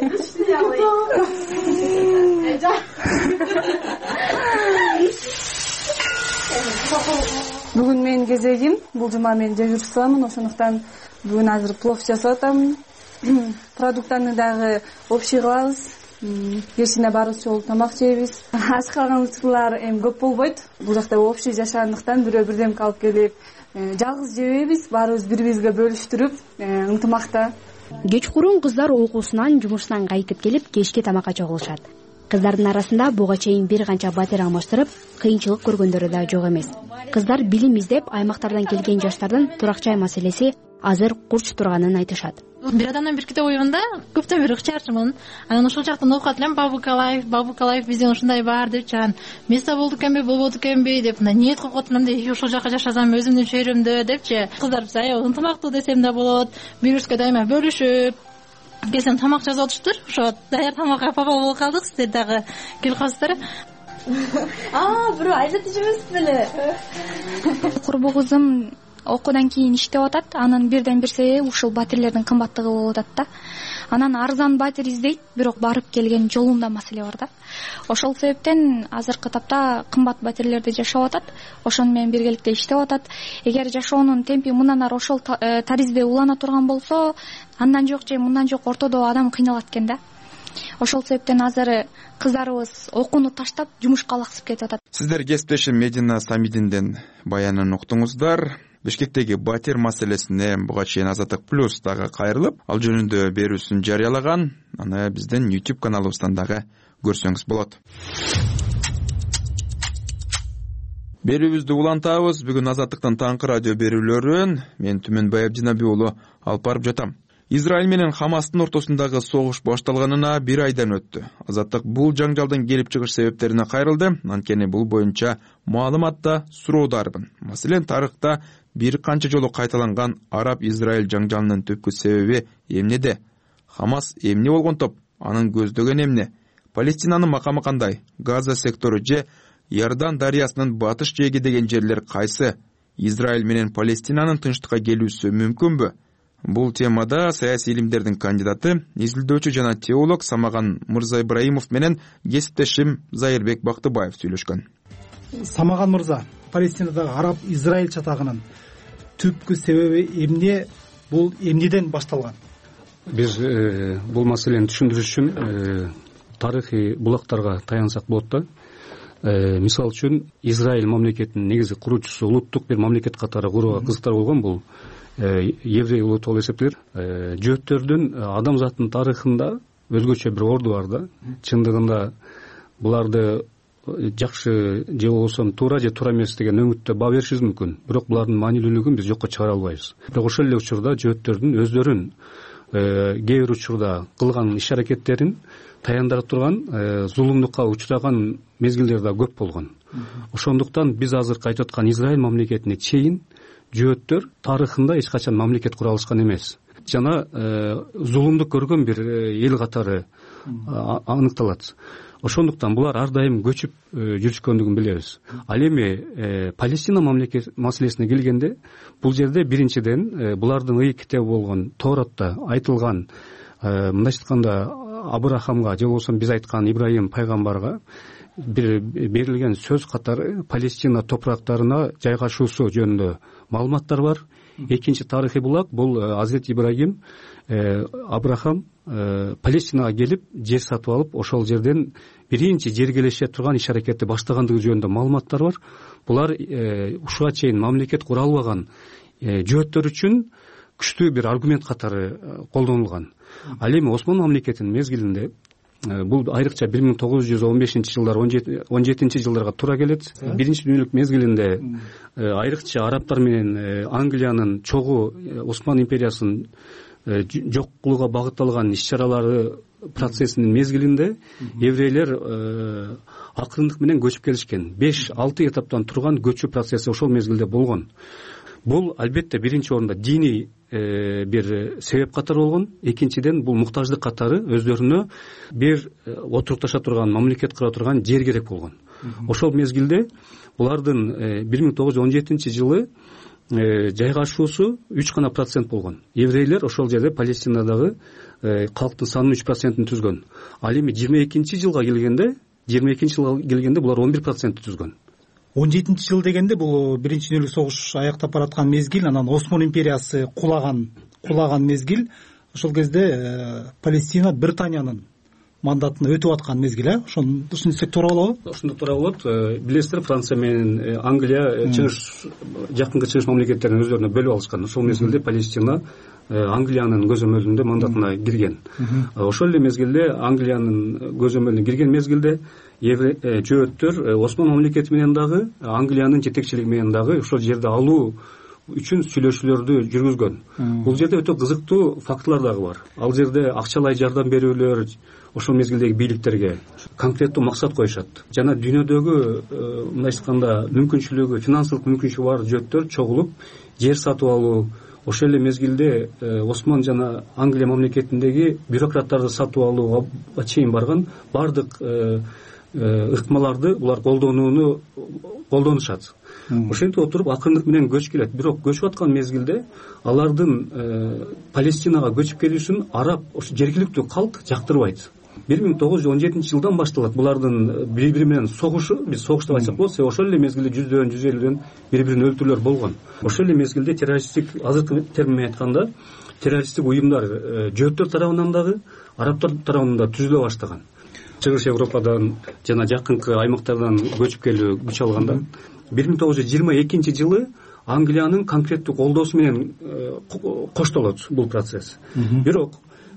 Бүгүн менин кезегим. Бул жума мен дежурствомун, ошондуктан бүгүн азыр плов жасап атам. Продуктаны дагы общий кылабыз. Кечине баарыбыз чогуу тамак жейбиз. Аш калган учурлар эми көп болбойт. Бул жакта общий жашагандыктан бирөө бирдемке алып келип, жалгыз жебейбиз, баарыбыз бири-бирибизге бөлүштүрүп, ынтымакта. Кечкурун кыздар окуусунан, жумушунан кайтып келип, кечки тамакка чогулушат. Кыздардын арасында буга чейин бир канча батер алмаштырып, кыйынчылык көргөндөрү да жок эмес. Кыздар билим издеп, аймактардан келген жаштардын турак-жай маселеси азыр курч турганын айтышат. Бир адамдан бир китеп оюганда көптөн бери ыкчарчымын. Анан ошол жактан окуп атам, Бабукалаев бизден ушундай бар деп чаган. Места болду экенби, болбоду экенби деп ниет кылып атам да, ошол жакка жашасам өзүмдүн чөйрөмдө депчи. Кыздар биз аябай ынтымактуу десем да болот. Бири-бирибизге дайыма бөлүшүп, кесен тамак жасап атыштыр. Ошо даяр тамакка папа болуп калдык, сиздер дагы келип калсыздар. Бирөө айзат жемесиз беле? Курбу кызым окуудан кийин иштеп атат. Анан бирден бир себеби ушул батирлердин кымбаттыгы болуп атат да. Анан арзан батир издейт, бирок барып келген жолунда маселе бар да. Ошол себептен азыркы тапта кымбат батирлерде жашап атат. Ошону менен биргеликте иштеп атат. Эгер жашоонун темпи мындан ары ошол таризде улана турган болсо, андан жок же мындан жок ортодо адам кыйналат экен да. Ошол себептен азыр кыздарыбыз окууну таштап жумушка алаксып кетип атат. Сиздер кесиптешим Медина Самидинден баянын уктуңуздар. Бишкектеги батир маселесине буга чейин Азаттык плюс дагы кайрылып, ал жөнүндө берүүсүн жарыялаган. Аны биздин YouTube каналыбыздан дагы көрсөңүз болот. Берүүбүздү улантабыз. Бүгүн Азаттыктын таңкы радио берүүлөрүн мен Түмөнбай Абдинабий уулу алып барып жатам. Израиль менен Хамастын ортосундагы согуш башталганына 1 айдан өттү. Азаттык бул жаңжалдын келип чыгыш себептерине кайрылды. Анткени бул боюнча маалыматта суроодарбын. Маселен, тарыхта бир канча жолу кайталанган Араб-Израиль жаңжалынын түпкү себеби эмнеде? Хамас эмне болгон топ? Анын көздөгөн эмне? Палестинанын макамы кандай? Газа сектору же Иордан дарыясынын батыш жээги деген жерлер кайсы? Израиль менен Палестинанын тынчтыкка келүүсү мүмкүнбү? Бул темада саясий илимдердин кандидаты, изилдөөчү жана теолог Самаган Мырза Ибраимов менен кесиптешим Зайырбек Бактыбаев сүйлөшкөн. Самаган мырза, Палестинадагы араб-Израиль чатагынын түпкү себеби эмне? Бул эмнеден башталган? Биз бул маселени түшүндүрүш үчүн тарыхый булактарга таянсак болот да. Мисалы үчүн Израиль мамлекетинин негизи куруучусу улуттук бир мамлекет катары курууга кызыктар болгон бул еврей улуты болуп эсептелет. Жөөттөрдүн адамзаттын тарыхында өзгөчө бир орду бар да. Чындыгында буларды жакшы же болбосо туура же туура эмес деген өңүттө баа беришибиз мүмкүн. Бирок булардын маанилүүлүгүн биз жокко чыгара албайбыз. Бирок ошол эле учурда жөөттөрдүн өздөрүн кээ бир учурда кылган иш аракеттерин таяндыра турган зулумдукка учураган мезгилдер да көп болгон. Ошондуктан биз азыркы айтып аткан Израиль мамлекетине чейин жөөттөр тарыхында эч качан мамлекет кура алышкан эмес. Жана зулумдук көргөн бир эл катары аныкталат. Ошондуктан булар ар дайым көчүп жүрүшкөндүгүн билебиз. Ал эми Палестина мамлекет маселесине келгенде, бул жерде биринчиден булардын ый китеби болгон Торатта айтылган, мындайча айтканда Абрахамга же болбосо биз айткан Ибраим пайгамбарга бир берилген сөз катары Палестина топурактарына жайгашуусу жөнүндө маалыматтар бар. Экинчи тарыхый булак бул Азирет Ибраим, Абрахам Палестинага келип жер сатып алып, ошол жерден биринчи жергелеше турган иш аракетти баштагандыгы жөнүндө маалыматтар бар. Булар ушуга чейин мамлекет кура албаган жөөттөр үчүн күчтүү бир аргумент катары колдонулган. Ал эми Осман мамлекетинин мезгилинде бул айрыкча 1915-жылдар 17-жылдарга туура келет. Биринчи дүйнөлүк мезгилинде айрыкча арабтар менен Англиянын чогуу Осман империясынын жок кылууга багытталган иш-чаралары процессинин мезгилинде еврейлер акырындык менен көчүп келишкен. 5-6 этаптан турган көчүү процесси ошол мезгилде болгон. Бул албетте биринчи орунда диний бир себеп катары болгон. Экинчиден бул муктаждык катары өздөрүнө бир отурукташа турган, мамлекет кура турган жер керек болгон. Ошол мезгилде булардын 1917-жылы жайгашуусу 3% болгон. Еврейлер ошол жерде Палестинадагы калктын санынын 3%-ын түзгөн. Ал эми 22-жылга келгенде булар 11% түзгөн. 17-жыл дегенде бул биринчи дүйнөлүк согуш аяктап бараткан мезгил, анан Осман империясы кулаган мезгил. Ошол кезде Палестина Британиянын мандатына өтүп аткан мезгил, ошону түшүнсөк туура болобу? Ошондо туура болот. Билесиздер, Франция менен Англия жакынкы чыгыш мамлекеттерин өздөрүнө бөлүп алышкан. Ошол мезгилде Палестина Англиянын көзөмөлүндө мандатына кирген. Ошол эле мезгилде Англиянын көзөмөлүнө кирген мезгилде жөөттөр Осман мамлекети менен дагы Англиянын жетекчилиги менен дагы ошол жерде алуу үчүн сүйлөшүүлөрдү жүргүзгөн. Бул жерде өтө кызыктуу фактылар дагы бар. Ал жерде акчалай жардам берүүлөр ошол мезгилдеги бийликтерге конкреттүү максат коюшат. Жана дүйнөдөгү мындайча айтканда мүмкүнчүлүгү, финансылык мүмкүнчүлүгү бар жөөттөр чогулуп жер сатып алуу. Ошол эле мезгилде Осман жана Англия мамлекетиндеги бюрократтарды сатып алууга чейин барган бардык ыкмаларды булар колдонушат. Ошентип отуруп акырындык менен көч келет. Бирок көчүп аткан мезгилде алардын Палестинага көчүп келишин араб жергиликтүү калк жактырбайт. 1917-жылдан башталат булардын бири-бири менен согушу, биз согуш деп айтсак болот. Ошол эле мезгилде 100-150 бири-бирин өлтүрүүлөр болгон. Ошол эле мезгилде террористтик, азыркы термин менен айтканда, террористтик уюмдар жөөттөр тарабынан дагы, арабтар тарабынан да түзүлө баштаган. Чыгыш Европадан жана жакынкы аймактардан көчүп келүү күч алганда 1922-жылы Англиянын конкреттүү колдоосу менен коштолот бул процесс. Бирок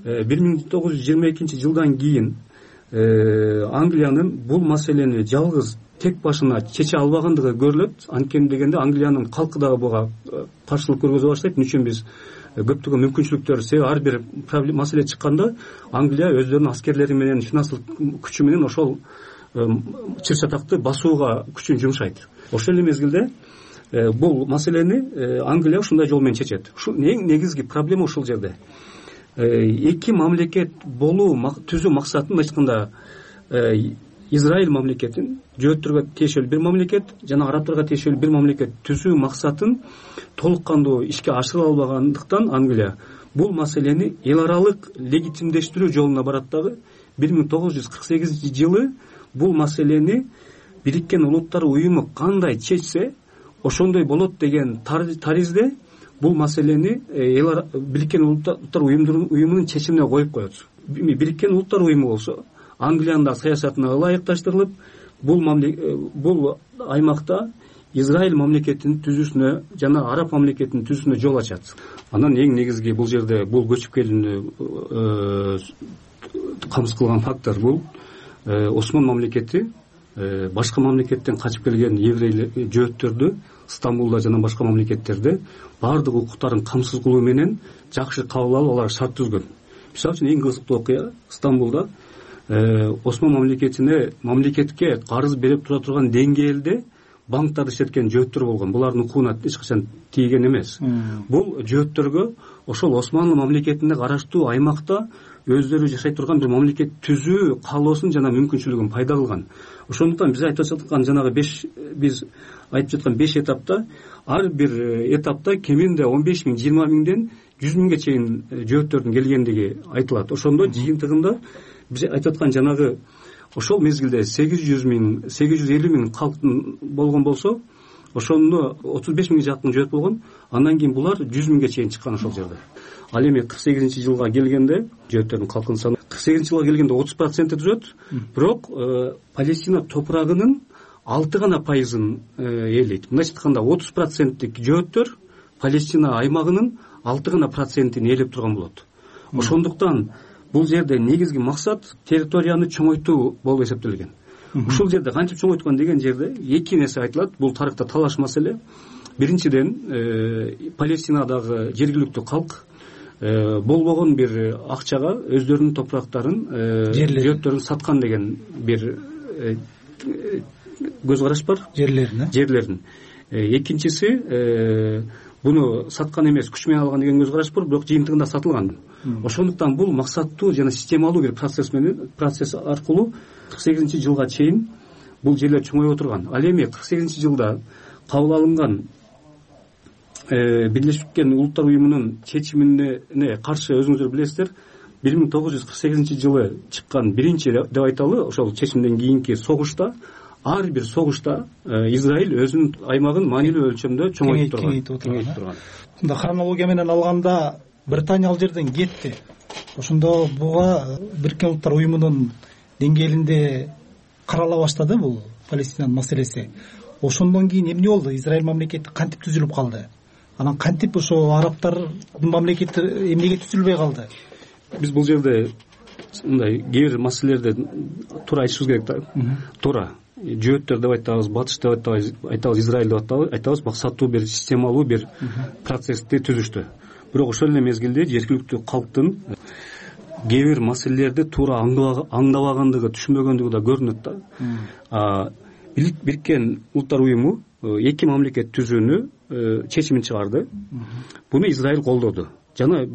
1922-жылдан кийин Англиянын бул маселени жалгыз тек башына чече албагандыгы көрүлөт. Анткени дегенде Англиянын калкы дагы буга каршылык көргөзө баштайт. Мынү үчүн биз көптөгөн мүмкүнчүлүктөр, себеби ар бир маселе чыкканда Англия өздөрүнүн аскерлери менен, финансылык күчү менен ошол чыр чатакты басууга күчүн жумшайт. Ошол эле мезгилде бул маселени Англия ушундай жол менен чечет. Ушул эң негизги проблема ушул жерде. Эки мамлекет болуу түзүү максатын айтканда Израиль мамлекетин жөөттөргө тиешелүү бир мамлекет жана арабтарга тиешелүү бир мамлекет түзүү максатын толук кандуу ишке ашыра албагандыктан Англия бул маселени эл аралык легитимдештирүү жолуна барат дагы 1948 жылы бул маселени Бириккен Улуттар уюму кандай чечсе ошондой болот деген таризде бул маселени Бириккен Улуттар уюмунун чечимине коюп коет. Бириккен Улуттар уюму болсо Англиянын да саясатына ылайыкташтырылып бул аймакта Израиль мамлекетинин түзүүсүнө жана араб мамлекетинин түзүүсүнө жол ачат. Анан эң негизги бул жерде бул көчүп келүүнү камсыз кылган фактор бул Осман мамлекети башка мамлекеттен качып келген еврейлер жөөттөрдү Стамбулда жана башка мамлекеттерде баардык укуктарын камсыз кылуу менен жакшы кабыл алып алар шарт түзгөн. Мисалы үчүн эң кызыктуу окуя Стамбулда Осман мамлекетке карыз берип тура турган деңгээлде банктарды иштеткен жөөттөр болгон. Булардын укугуна эч качан тийген эмес. Бул жөөттөргө ошол Османлы мамлекетине караштуу аймакта өздөрү жашай турган бир мамлекет түзүү каалоосун жана мүмкүнчүлүгүн пайда кылган. Ошондуктан биз айтып жаткан жанагы 5 этапта ар бир этапта кеминде 15 миң, 20 миңден 100 миңге чейин жөөттөрдүн келгендиги айтылат. Ошондо жыйынтыгында биз айтып аткан жанагы ошол мезгилде 800 миң, 850 миң калктын болгон болсо, ошондо 35 миңге жакын жөөт болгон. Андан кийин булар 100 миңге чейин чыккан ошол жерде. Ал эми 48-жылга келгенде жөөттөрдүн калкынын саны 48-жылга келгенде 30% түзөт. Бирок Палестина топурагынын 6 гана пайызын ээлейт. Мындайча айтканда 30%тик жөөттөр Палестина аймагынын 6 гана процентин ээлеп турган болот. Ошондуктан бул жерде негизги максат территорияны чоңойтуу болуп эсептелген. Ушул жерде кантип чоңойткан деген жерде эки нерсе айтылат. Бул тарыхта талаш маселе. Биринчиден, Палестинадагы жергиликтүү калк болбогон бир акчага өздөрүнүн топурактарын, жөөттөрүн саткан деген бир көз караш бар. Жерлерин. Экинчиси, буну саткан эмес, күч менен алган деген көз караш бар, бирок жыйынтыгында сатылган. Ошондуктан бул максаттуу жана системалуу бир процесс аркылуу 48-жылга чейин бул жерлер чоңоюп отурган. Ал эми 48-жылда кабыл алынган Бирleşкен Улуттар уюмунун чечимине каршы өзүңүздөр билесиздер, 1948-жылы чыккан биринчи деп айталы, ошол чечимден кийинки согушта, ар бир согушта Израиль өзүнүн аймагын маанилүү өлчөмдө чоңойтуп турган. Хронология менен алганда Британия ал жерден кетти. Ошондо буга Бириккен Улуттар уюмунун деңгээлинде карала баштады бул Палестинанын маселеси. Ошондон кийин эмне болду? Израиль мамлекети кантип түзүлүп калды? Анан кантип ошо арабтардын мамлекети эмнеге түзүлбөй калды? Биз бул жерде мындай кээ бир маселелерди туура айтышыбыз керек да. Туура. Жөөттөр деп айтабыз, батыш деп айтабыз, Израиль деп айтабыз, максаттуу бир системалуу бир процессти түзүштү. Бирок ошол эле мезгилде жергиликтүү калктын кээ бир маселелерди туура аңдабагандыгы, түшүнбөгөндүгү да көрүнөт да. Бириккен Улуттар уюму эки мамлекет түзүүнү чечимин чыгарды. Буну Израиль колдоду. Жана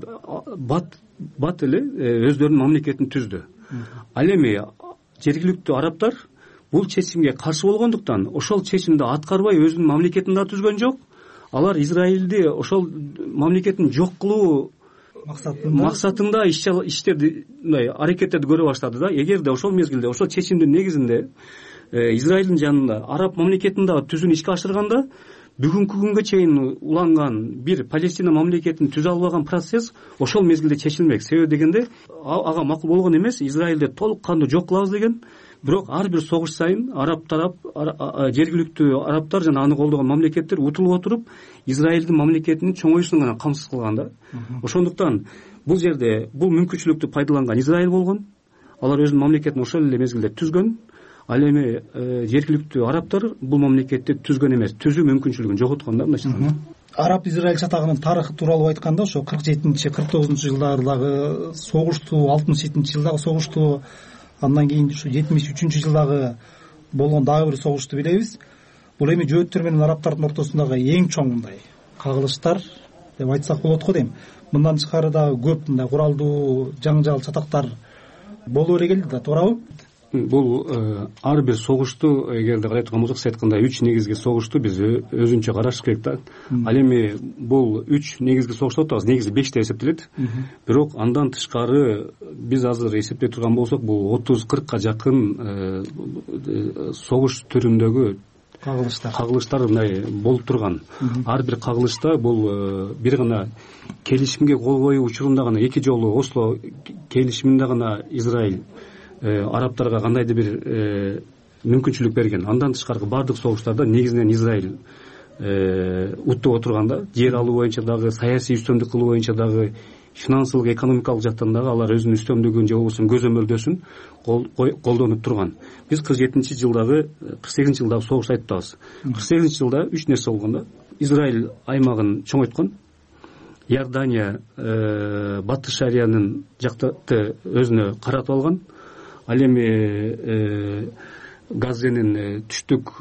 бат эле өздөрүнүн мамлекетин түздү. Ал эми жергиликтүү арабтар бул чечимге каршы болгондуктан ошол чечимди аткарбай өзүнүн мамлекетин да түзгөн жок. Алар Израилди ошол мамлекетин жок кылуу максатында иштерди, аракеттерди көрө баштады да. Эгерде ошол мезгилде ошол чечимдин негизинде Израилдин жанында араб мамлекетин да түзүүнү ишке ашырганда, бүгүнкү күнгө чейин уланган бир Палестина мамлекетин түзө албаган процесс ошол мезгилде чечилмек. Себеби дегенде ага макул болгон эмес, Израилди толук кандуу жок кылабыз деген. Бирок ар бир согуш сайын араб тарап, жергиликтүү арабтар жана аны колдогон мамлекеттер утулуп отуруп, Израилдин мамлекетинин чоңоюшун гана камсыз кылган да. Ошондуктан бул жерде бул мүмкүнчүлүктү пайдаланган Израиль болгон. Алар өзүнүн мамлекетин ошол эле мезгилде түзгөн. Ал эми жергиликтүү арабтар бул мамлекетти түзгөн эмес, түзүү мүмкүнчүлүгүн жоготкон да, мындайча айтканда. Араб-Израиль чатагынын тарыхы тууралуу айтканда, ошо 47-49-жылдардагы согуштуу, 67-жылдагы согуштуу, андан кийин ушу 73-жылдагы болгон дагы бир согушту билебиз. Бул эми жөөттөр менен арабтардын ортосундагы эң чоң мындай кагылыштар деп айтсак болот го дейм. Мындан тышкары дагы көп мындай куралдуу жаңжал чатактар боло бере келди да, туурабы? бул ар бир согушту эгерде карай турган болсок, сиз айткандай 3 негизги согушту биз өзүнчө караш керек да. Ал эми бул 3 негизги согуш деп атабыз, негизи 5 деп эсептелет. Бирок андан тышкары биз азыр эсептей турган болсок, бул 30-40ка жакын согуш түрүндөгү кагылыштар мындай болуп турган. Ар бир кагылышта бул бир гана келишимге кол коюу учурунда гана, 2 жолу Осло келишиминде гана Израиль арабтарга кандайдыр бир мүмкүнчүлүк берген. Андан тышкары бардык согуштарда негизинен Израиль уттуп отурган да. Жер алуу боюнча дагы, саясий үстөмдүк кылуу боюнча дагы, финансылык, экономикалык жактан дагы алар өзүнүн үстөмдүгүн же болбосо көзөмөлдөсүн колдонуп турган. Биз 47-жылдагы 48-жылдагы согушту айтып атабыз. 48-жылда 3 нерсе болгон да. Израиль аймагын чоңойткон, Иордания Батыш Шариянын жакты өзүнө каратып алган. Ал эми Газенин түштүк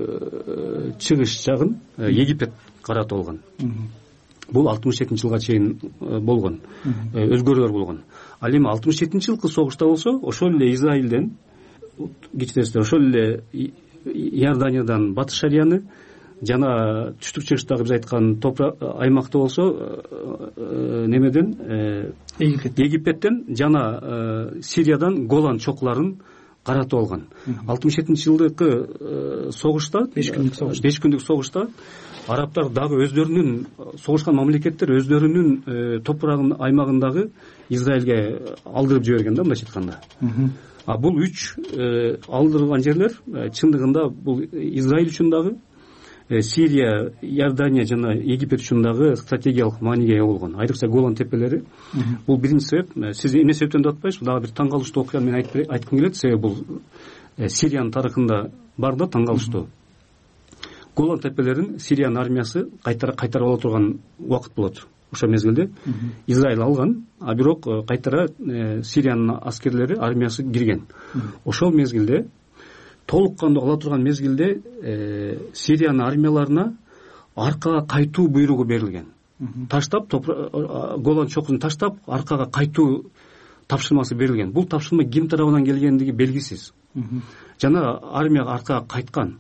чыгыш жагын Египет каратып алган. Бул 67-жылга чейин болгон, өзгөрүүлөр болгон. Ал эми 67-жылкы согушта болсо, ошол эле Израилден кичинекей, ошол эле Иорданиядан Батыш Шарияны жана түштүк чыгыштагы биз айткан аймакты болсо немеден Египеттен жана Сириядан Голан чокуларын каратып алган. 67-жылдыкы согушта, 5 күндүк согушта арабтар дагы өздөрүнүн согушкан мамлекеттер өздөрүнүн топурагын, аймагындагы Израилге алдырып жиберген да, мындайча айтканда. А бул 3 алдырылган жерлер чындыгында бул Израиль үчүн дагы, Сирия, Иордания жана Египет үчүн дагы стратегиялык мааниге ээ болгон. Айрыкча Голан тепелери. Бул биринчи себеп. Сиз эмне себептен деп атпайсызбы? Дагы бир таң калыштуу окуяны мен айткым келет. Себеби бул Сириянын тарыхында бар да таң калыштуу. Голан тепелерин Сириянын армиясы кайтарып ала турган убакыт болот. Ошол мезгилде Израиль алган, а бирок кайтара Сириянын аскерлери, армиясы кирген. Ошол мезгилде, толук кандуу ала турган мезгилде Сириянын армияларына аркага кайтуу буйругу берилген. Таштап, Голан чокусун таштап, аркага кайтуу тапшырмасы берилген. Бул тапшырма ким тарабынан келгендиги белгисиз. Жана армияга аркага кайткан.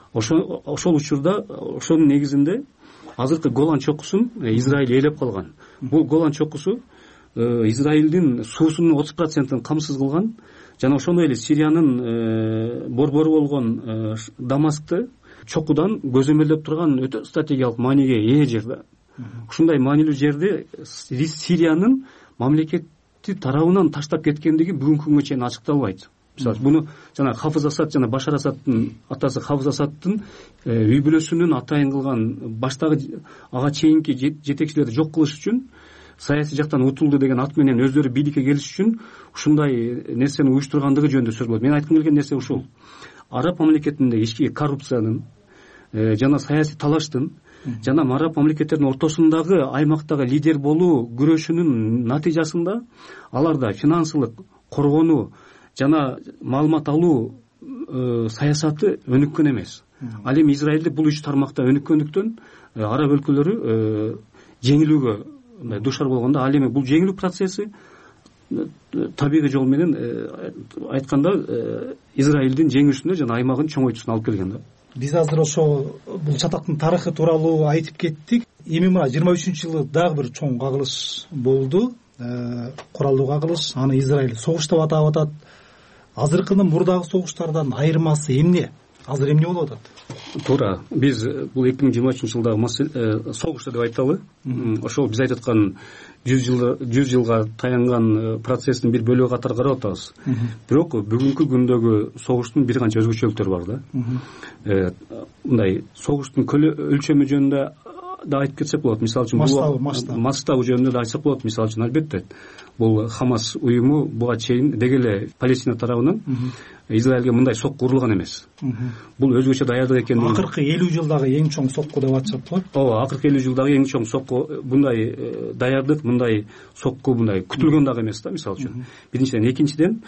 Ошол учурда, ошонун негизинде азыркы Голан чокусун Израиль ээлеп калган. Бул Голан чокусу Израилдин суусунун 30%-ын камсыз кылган. Жана ошондой эле Сириянын борбору болгон Дамаскты чокудан көзөмөлдөп турган өтө стратегиялык мааниге ээ жер да. Ушундай маанилүү жерди Сириянын мамлекети тарабынан таштап кеткендиги бүгүнкү күнгө чейин ачыкталбайт. Мисалы, буну жана Хафыз Асад жана Башар Асадтын атасы Хафыз Асадтын үй бүлөсүнүн атайын кылган баштагы ага чейинки жетекчилерди жок кылыш үчүн, саясий жактан утулду деген ат менен өздөрү бийликке келиш үчүн ушундай нерсени уюштургандыгы жөнүндө сөз болот. Мен айткым келген нерсе ушул. Араб мамлекетинде ички коррупциянын жана саясий талаштын жана араб мамлекеттердин ортосундагы аймактагы лидер болуу күрөшүнүн натыйжасында аларда финансылык коргонуу жана маалымат алуу саясаты өнүккөн эмес. Ал эми Израилде бул 3 тармакта өнүккөндүктөн араб өлкөлөрү жеңилүүгө душар болгондо, ал эми бул жеңилүү процесси табигый жол менен айтканда Израилдин жеңүүсүнө жана аймагын чоңойтуусуна алып келген да. Биз азыр ошо бул чатактын тарыхы тууралуу айтып кеттик. Эми мына 23-жылы дагы бир чоң кагылыш болду. Куралдуу кагылыш. Аны Израиль согуш деп атап атат. Азыркынын мурдагы согуштардан айырмасы эмне? Азыр эмне болуп атат? Туура. Биз бул 2023-жылдагы согушту деп айталы. Ошол биз айтып аткан 100 жылга таянган процесстин бир бөлүгү катары карап атабыз. Бирок бүгүнкү күндөгү согуштун бир канча өзгөчөлүктөрү бар да. Мындай согуштун өлчөмү жөнүндө да айтып кетсек болот. Мисалы үчүн масштабы жөнүндө да айтсак болот. Мисалы үчүн албетте бул Хамас уюму буга чейин деги эле Палестина тарабынан Израилге мындай сокку урулган эмес. Бул өзгөчө даярдык экенин. Акыркы 50 жылдагы эң чоң сокку деп атышат го. Ооба, акыркы 50 жылдагы эң чоң сокку, мындай даярдык, мындай сокку мындай күтүлгөн дагы эмес да, мисалы үчүн. Биринчиден, экинчиден,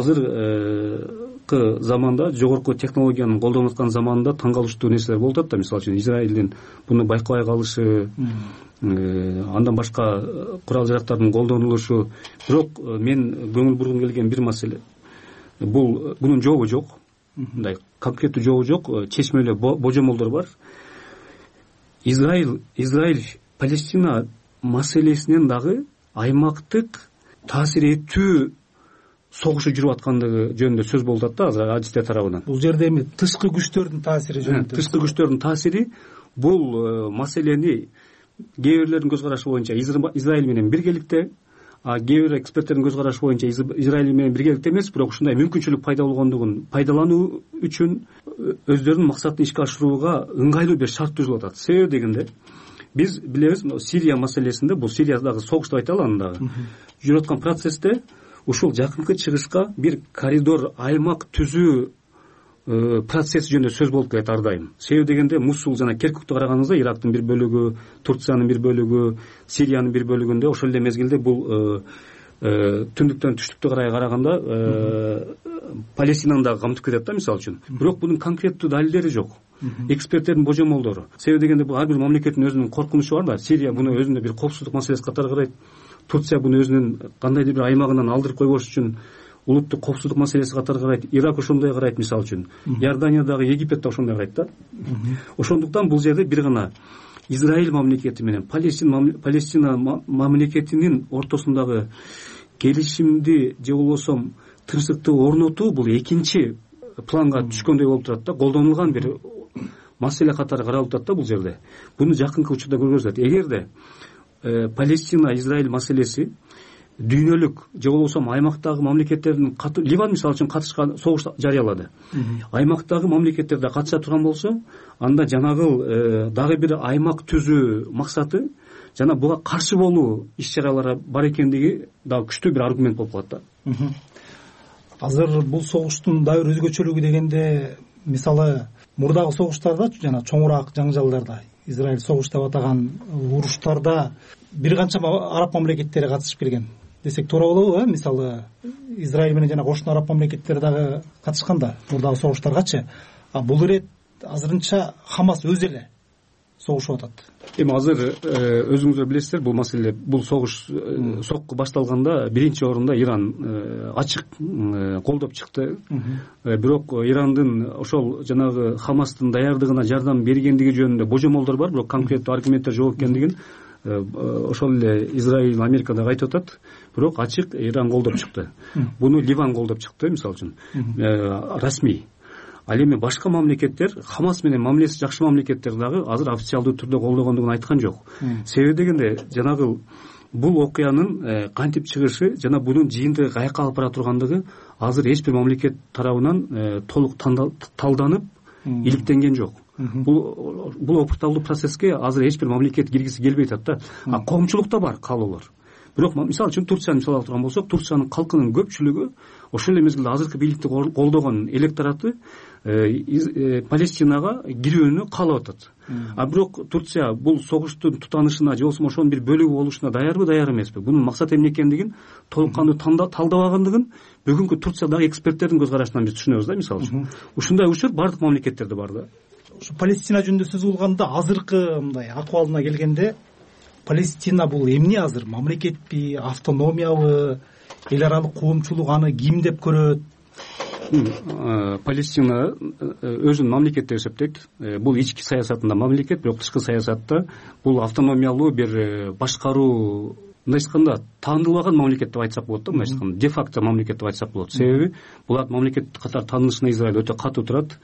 азыркы заманда жогорку технологиянын колдонуп аткан заманында таң калыштуу нерселер болуп атат да, мисалы үчүн Израилдин буну байкабай калышы, андан башка курал жарактардын колдонулушу. Бирок мен көңүл бургум келген бир маселе. Бунун жообу жок, мындай конкреттүү жообу жок, чечмелүү божомолдор бар. Израиль Палестина маселесинен дагы аймактык таасир этүү согушу жүрүп аткандыгы жөнүндө сөз болуп атат да азыр адистер тарабынан. Бул жерде эми тышкы күчтөрдүн таасири жөнүндө. Тышкы күчтөрдүн таасири бул маселени кээ бирлердин көз карашы боюнча Израиль менен биргеликте, кээ бир эксперттердин көз карашы боюнча Израиль менен биргеликте эмес, бирок ушундай мүмкүнчүлүк пайда болгондугун пайдалануу үчүн өздөрүнүн максатын ишке ашырууга ыңгайлуу бир шарт түзүлүп атат. Себеби дегенде биз билебиз, Сирия маселесинде, бул Сириядагы согуш деп айталы, анын дагы жүрүп аткан процессте ушул жакынкы чыгышка бир коридор, аймак түзүү процесси жөнүндө сөз болуп келет ар дайым. Себеби дегенде Мусул жана Керкукту караганыңызда Ирактын бир бөлүгү, Турциянын бир бөлүгү, Сириянын бир бөлүгүндө ошол эле мезгилде бул түндүктөн түштүккө караганда Палестинаны дагы камтып кетет да, мисалы үчүн. Бирок бунун конкреттүү далилдери жок. Эксперттердин божомолдору. Себеби дегенде бул ар бир мамлекеттин өзүнүн коркунучу бар да. Сирия буну өзүндө бир коопсуздук маселеси катары карайт. Турция буну өзүнүн кандайдыр бир аймагынан алдырып койбош үчүн улуттук коопсуздук маселеси катары карайт. Ирак ошондой карайт, мисалы үчүн. Иордания дагы, Египет да ошондой карайт да. Ошондуктан бул жерде бир гана Израиль мамлекети менен Палестина мамлекетинин ортосундагы келишимди же болбосо тынчтыкты орнотуу бул экинчи планга түшкөндөй болуп турат да, колдонулган бир маселе катары каралып атат да бул жерде. Буну жакынкы учурда көргөзөт. Эгерде Палестина Израиль маселеси дүйнөлүк же болбосо аймактагы мамлекеттердин Ливан мисалы үчүн катышкан согуш жарыялады. Аймактагы мамлекеттер да катыша турган болсо, анда жанагыл дагы бир аймак түзүү максаты жана буга каршы болуу иш-чаралары бар экендиги дагы күчтүү бир аргумент болуп калат да. Азыр бул согуштун дагы бир өзгөчөлүгү дегенде, мисалы мурдагы согуштарда жана чоңураак жаңжалдарда, Израиль согуш деп атаган уруштарда бир канча араб мамлекеттери катышып келген десек туура болобу? Мисалы Израиль менен жана кошуна араб мамлекеттери дагы катышкан да мурдагы согуштаргачы. Бул ирет азырынча Хамас өзү эле согушуп атат. Эми азыр өзүңүздөр билесиздер, бул маселе, бул согуш сокку башталганда биринчи орунда Иран ачык колдоп чыкты. Бирок Ирандын ошол жанагы Хамастын даярдыгына жардам бергендиги жөнүндө божомолдор бар, бирок конкреттүү аргументтер жок экендигин ошол эле Израиль, Америка дагы айтып атат. Бирок ачык Иран колдоп чыкты. Буну Ливан колдоп чыкты, мисалы үчүн расмий. Ал эми башка мамлекеттер, Хамас менен мамилеси жакшы мамлекеттер дагы азыр официалдуу түрдө колдогондугун айткан жок. Себеби дегенде жанагы бул окуянын кантип чыгышы жана бунун жыйынтыгы каяка алып бара тургандыгы азыр эч бир мамлекет тарабынан толук талданып иликтенген жок. Бул опурталдуу процесске азыр эч бир мамлекет киргиси келбей атат да. Коомчулукта бар каалоолор. Бирок мисалы үчүн Турцияны мисал алып турган болсок, Турциянын калкынын көпчүлүгү ошол эле мезгилде азыркы бийликти колдогон электораты Палестинага кирүүнү каалап атат. Бирок Турция бул согуштун тутанышына же болбосо ошонун бир бөлүгү болушуна даярбы, даяр эмеспи? Бунун максаты эмне экендигин толук кандуу талдабагандыгын бүгүнкү Турциядагы эксперттердин көз карашынан биз түшүнөбүз да, мисалы үчүн. Ушундай учур бардык мамлекеттерде бар да. Ушу Палестина жөнүндө сөз кылганда азыркы мындай акыбалына келгенде, Палестина бул эмне азыр? Мамлекетпи, автономиябы, эл аралык коомчулук аны ким деп көрөт? Палестина өзүн мамлекет деп эсептейт. Бул ички саясатында мамлекет, бирок тышкы саясатта бул автономиялуу бир башкаруу, мындай айтканда таандылбаган мамлекет деп айтсак болот да, мындай айтканда де факто мамлекет деп айтсак болот. Себеби булар мамлекет катары таанылышына Израиль өтө катуу турат.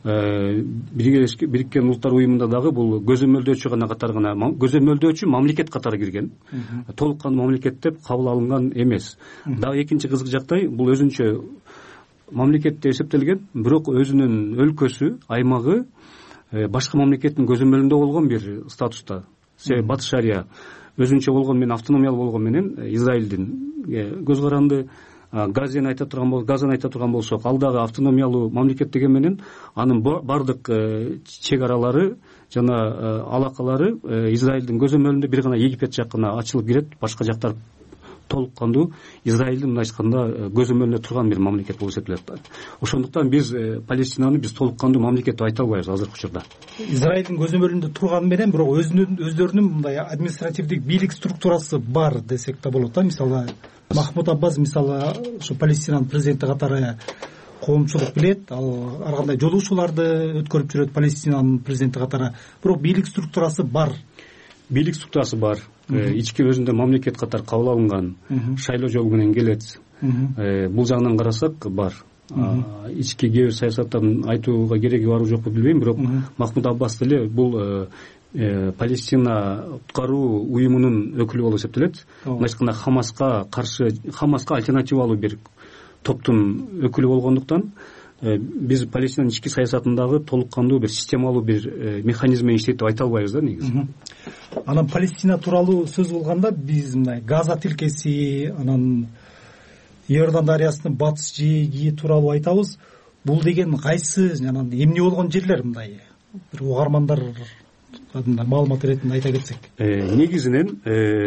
Бириккен Улуттар уюмунда дагы бул көзөмөлдөөчү гана катары гана, көзөмөлдөөчү мамлекет катары кирген. Толук кандуу мамлекет деп кабыл алынган эмес. Дагы экинчи кызык жактай, бул өзүнчө мамлекет деп эсептелген, бирок өзүнүн өлкөсү, аймагы башка мамлекеттин көзөмөлүндө болгон бир статуста. Себеби Батыш Шария өзүнчө болгон менен, автономиялуу болгон менен Израилдин көз каранды. Газаны айта турган болсок, ал дагы автономиялуу мамлекет деген менен анын бардык чек аралары жана алакалары Израилдин көзөмөлүндө бир гана Египет жакына ачылып кирет, башка жактар толук кандуу Израилдин мындай айтканда көзөмөлүндө турган бир мамлекет болуп эсептелет. Ошондуктан биз Палестинаны толук кандуу мамлекет деп айта албайбыз азыркы учурда. Израилдин көзөмөлүндө турганы менен бирок өздөрүнүн мындай административдик бийлик структурасы бар десек да болот да. Мисалы Махмуд Аббас, мисалы ушу Палестинанын президенти катары коомчулук билет, ал ар кандай жолугушууларды өткөрүп жүрөт Палестинанын президенти катары. Бирок бийлик структурасы бар. Бийлик структурасы бар. Ички өзүндө мамлекет катары кабыл алынган, шайлоо жолу менен келет. Бул жагынан карасак бар. Ички кээ бир саясаттарын айтууга кереги барбы жокпу билбейм, бирок Махмуд Аббас деле бул Палестина куткаруу уюмунун өкүлү болуп эсептелет. Мындайча айтканда Хамаска каршы, Хамаска альтернативалуу бир топтун өкүлү болгондуктан биз Палестинанын ички саясатындагы толук кандуу бир системалуу бир механизм менен иштейт деп айта албайбыз да негизи. Анан Палестина тууралуу сөз кылганда биз мындай Газа тилкеси, анан Иордан дарыясынын батыш жээги тууралуу айтабыз. Бул деген кайсы, анан эмне болгон жерлер, мындай бир угармандар маалымат иретинде айта кетсек. Негизинен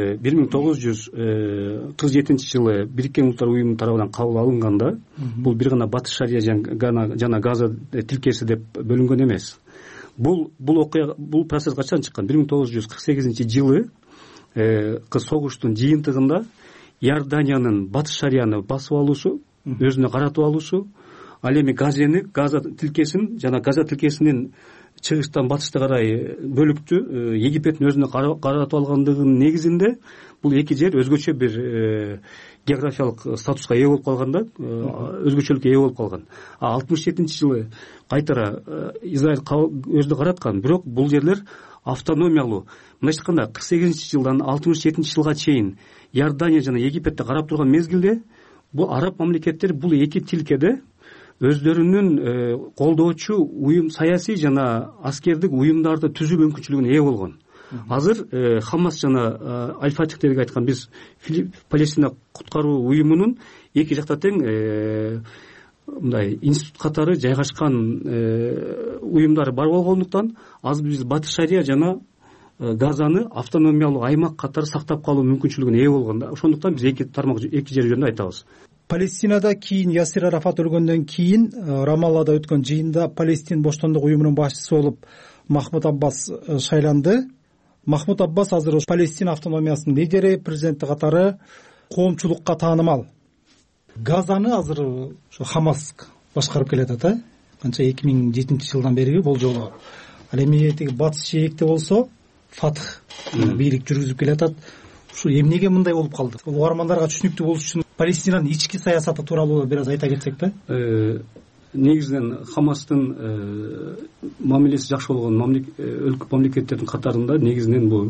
1947-жылы Бириккен Улуттар уюму тарабынан кабыл алынганда бул бир гана Батыш Шария жана Газа тилкеси деп бөлүнгөн эмес. Бул окуя, бул процесс качан чыккан? 1948-жылы согуштун жыйынтыгында Иорданиянын Батыш Шарияны басып алуусу, өзүнө каратып алуусу, ал эми Газа тилкесин жана Газа тилкесинин чыгыштан батышка карай бөлүктү Египеттин өзүнө каратып алгандыгынын негизинде бул эки жер өзгөчө бир географиялык статуска ээ болуп калганда, өзгөчөлүккө ээ болуп калган. 67-жылы кайтара Израиль өзүнө караткан, бирок бул жерлер автономиялуу. Мындайча айтканда 48-жылдан 67-жылга чейин Иордания жана Египетте карап турган мезгилде бул араб мамлекеттери бул эки тилкеде өздөрүнүн колдоочу уюм, саясий жана аскердик уюмдарды түзүү мүмкүнчүлүгүнө ээ болгон. Азыр Хамас жана Аль-Фатих айткан биз Палестина куткаруу уюмунун эки жакта тең мындай институт катары жайгашкан уюмдары бар болгондуктан азыр биз Батыш Шария жана Газаны автономиялуу аймак катары сактап калуу мүмкүнчүлүгүнө ээ болгон да. Ошондуктан биз эки жер жөнүндө айтабыз. Палестинада кийин Ясир Арафат өлгөндөн кийин Рамаллада өткөн жыйында Палестин боштондук уюмунун башчысы болуп Махмуд Аббас шайланды. Махмуд Аббас азыр Палестин автономиясынын лидери, президенти катары коомчулукка таанымал. Газаны азыр ошо Хамас башкарып келатат, канча 2007-жылдан бери бул жолу. Ал эми тиги батыш жээкте болсо Фатх бийлик жүргүзүп келатат. Ушу эмнеге мындай болуп калды? Угармандарга түшүнүктүү болуш үчүн Палестинанын ички саясаты тууралуу бир аз айта кетсек да. Негизинен Хамастын мамилеси жакшы болгон мамлекеттердин катарында негизинен бул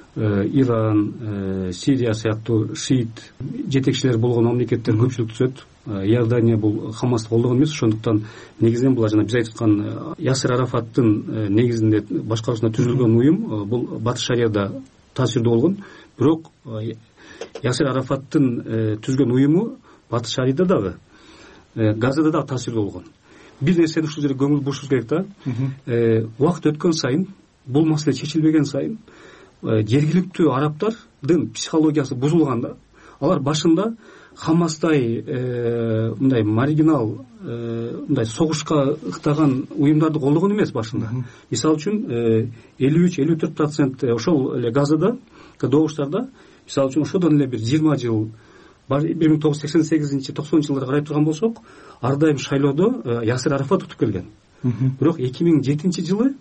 Иран, Сирия сыяктуу шиит жетекчилер болгон мамлекеттер көпчүлүк түзөт. Иордания бул Хамасты колдогон эмес, ошондуктан негизинен бул жана биз айтып аткан Ясир Арафаттын негизинде башкаруусунда түзүлгөн уюм бул Батыш Шарияда таасирдүү болгон. Бирок Ясир Арафаттын түзгөн уюму Батыш Шарияда дагы, Газада дагы таасирдүү болгон. Бир нерсени ушул жерде көңүл бурушубуз керек да. Убакыт өткөн сайын, бул маселе чечилбеген сайын жергиликтүү арабтардын психологиясы бузулган да. Алар башында Хамастай мындай маргинал, мындай согушка ыктаган уюмдарды колдогон эмес башында. Мисалы үчүн 53-54% ошол эле Газада, добуштарда, мисалы үчүн ошодон эле бир 20 жыл 1988-90-жылдарга карай турган болсок, ар дайым шайлоодо Ясир Арафат утуп келген. Бирок 2007-жылы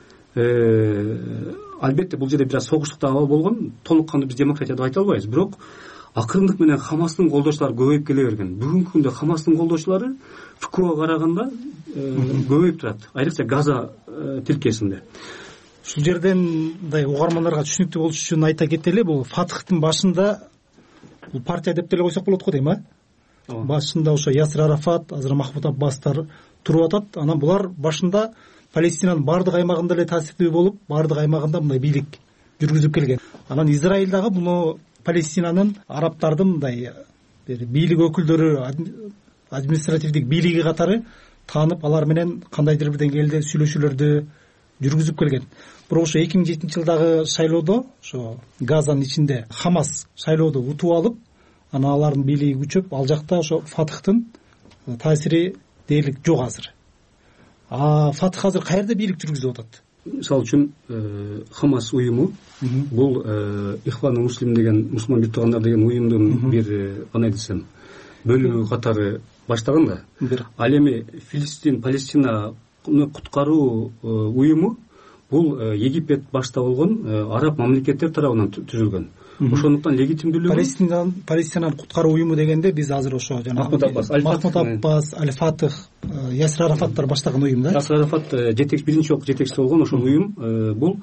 албетте бул жерде бир аз согуштук абал болгон, толук кандуу биз демократия деп айта албайбыз, бирок акырындык менен Хамастын колдоочулары көбөйүп келе берген. Бүгүнкү күндө Хамастын колдоочулары ФКОга караганда көбөйүп турат, айрыкча Газа тилкесинде. Ушул жерден мындай угармандарга түшүнүктүү болуш үчүн айта кетели, бул Фатхтын башында бул партия деп деле койсок болот го дейм, башында ошо Ясир Арафат, азыр Махмуд Аббастар туруп атат. Анан булар башында Палестинанын бардык аймагында эле таасирдүү болуп, бардык аймагында мындай бийлик жүргүзүп келген. Анан Израиль дагы буну Палестинанын арабтардын мындай бийлик өкүлдөрү, административдик бийлиги катары таанып, алар менен кандайдыр бир деңгээлде сүйлөшүүлөрдү жүргүзүп келген. Бирок ошо 2007-жылдагы шайлоодо ошо Газанын ичинде Хамас шайлоодо утуп алып, анан алардын бийлиги күчөп, ал жакта ошо Фатхтын таасири дээрлик жок азыр. Фатх азыр каерде бийлик жүргүзүп атат? Мисалы үчүн Хамас уюму бул Ихван Муслим деген, мусулман бир туугандар деген уюмдун бир кандай десем бөлүгү катары баштаган да. Ал эми Филистин, Палестинаны куткаруу уюму бул Египет башта болгон араб мамлекеттер тарабынан түзүлгөн. Ошондуктан легитимдүүлүгү Палестинаны куткаруу уюму дегенде биз азыр ошо жанагы Махмуд Аббас, Аль-Фатых, Ясир Арафаттар баштаган уюм да. Ясир Арафат биринчи жолку жетекчиси болгон ошол уюм бул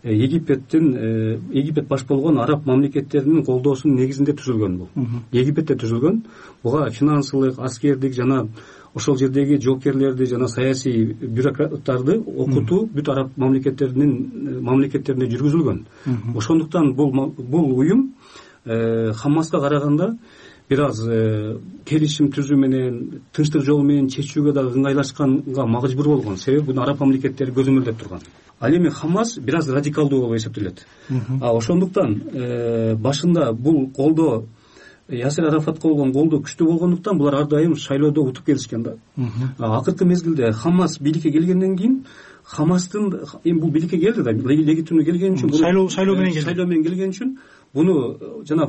Египет баш болгон араб мамлекеттеринин колдоосунун негизинде түзүлгөн бул. Египетте түзүлгөн. Буга финансылык, аскердик жана ошол жердеги жоокерлерди жана саясий бюрократтарды окутуу бүт араб мамлекеттерине жүргүзүлгөн. Ошондуктан бул уюм Хамаска караганда бир аз келишим түзүү менен, тынчтык жолу менен чечүүгө дагы ыңгайлашканга мажбур болгон. Себеби буну араб мамлекеттери көзөмөлдөп турган. Ал эми Хамас бир аз радикалдуу болуп эсептелет. Ошондуктан башында бул колдоо Ясир Арафатка болгон колдоо күчтүү болгондуктан булар ар дайым шайлоодо утуп келишкен да. Акыркы мезгилде Хамас бийликке келгенден кийин Хамастын бул бийликке келди да, легитимдүү келген үчүн шайлоо менен келген үчүн буну жана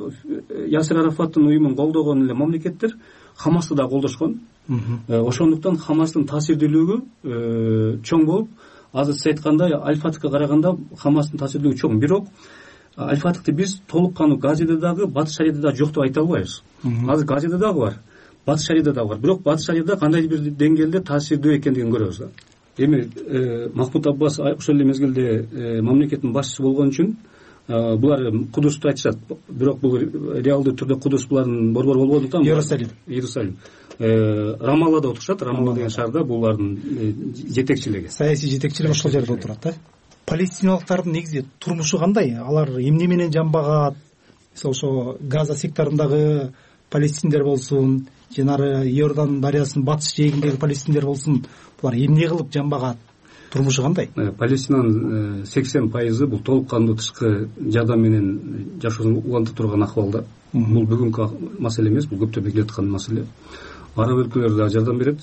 Ясир Арафаттын уюмун колдогон эле мамлекеттер Хамасты да колдошкон. Ошондуктан Хамастын таасирдүүлүгү чоң болуп, азыр сиз айткандай Аль-Фатыхка караганда Хамастын таасирдүүлүгү чоң. Бирок Аль-Фатыхты биз толук кандуу Газиде дагы, Батыш Шарияда дагы жок деп айта албайбыз. Азыр Газиде дагы бар, Батыш Шарияда дагы бар. Бирок Батыш Шарияда кандайдыр бир деңгээлде таасирдүү экендигин көрөбүз да. Эми Махмуд Аббас ошол эле мезгилде мамлекеттин башчысы болгон үчүн булар Кудусту айтышат. Бирок бул реалдуу түрдө Кудус булардын борбору болгондуктан Иерусалим. Рамаллада отурушат. Рамалла деген шаарда булардын жетекчилиги. Саясий жетекчилиги ошол жерде отурат да. Палестиналыктардын негизи турмушу кандай? Алар эмне менен жамбагат? Ошо Газа секторундагы палестиндер болсун, жанары Иордан дарыясынын батыш жээгиндеги палестиндер болсун, булар эмне кылып жамбагат? Турмушу кандай? Палестинанын 80% бул толук кандуу тышкы жардам менен жашоосун уланта турган акыбалда. Бул бүгүнкү маселе эмес, бул көптөн келе аткан маселе. Араб өлкөлөр да жардам берет.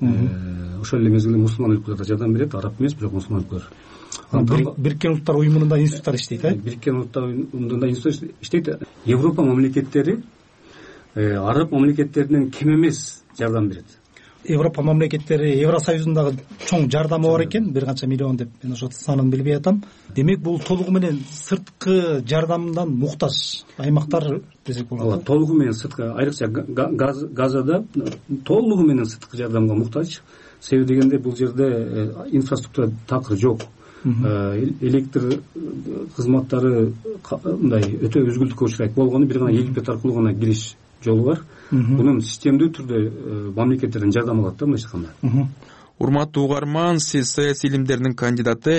Ошол эле мезгилде мусулман өлкөлөр да жардам берет, араб эмес, бирок мусулман өлкөлөр. Бириккен Улуттар уюмунда институттар иштейт, Бириккен Улуттар уюмунда институттар иштейт. Европа мамлекеттери араб мамлекеттеринен кем эмес жардам берет. Европа мамлекеттери Евросоюзундагы чоң жардамы бар экен, бир канча миллион деп мен ошо санын билбей атам. Демек бул толугу менен сырткы жардамдан муктаж аймактар десек болот. Толугу менен сырткы, айрыкча Газада толугу менен сырткы жардамга муктаж. Себеби дегенде бул жерде инфраструктура такыр жок. Электр кызматтары мындай өтө үзгүлтүккө учурайт болгону бир гана Египет аркылуу гана кириш жолу бар. Бунун системдүү түрдө мамлекеттерден жардам алат да мындай айтканда. Урматтуу угарман, сиз саясий илимдердин кандидаты,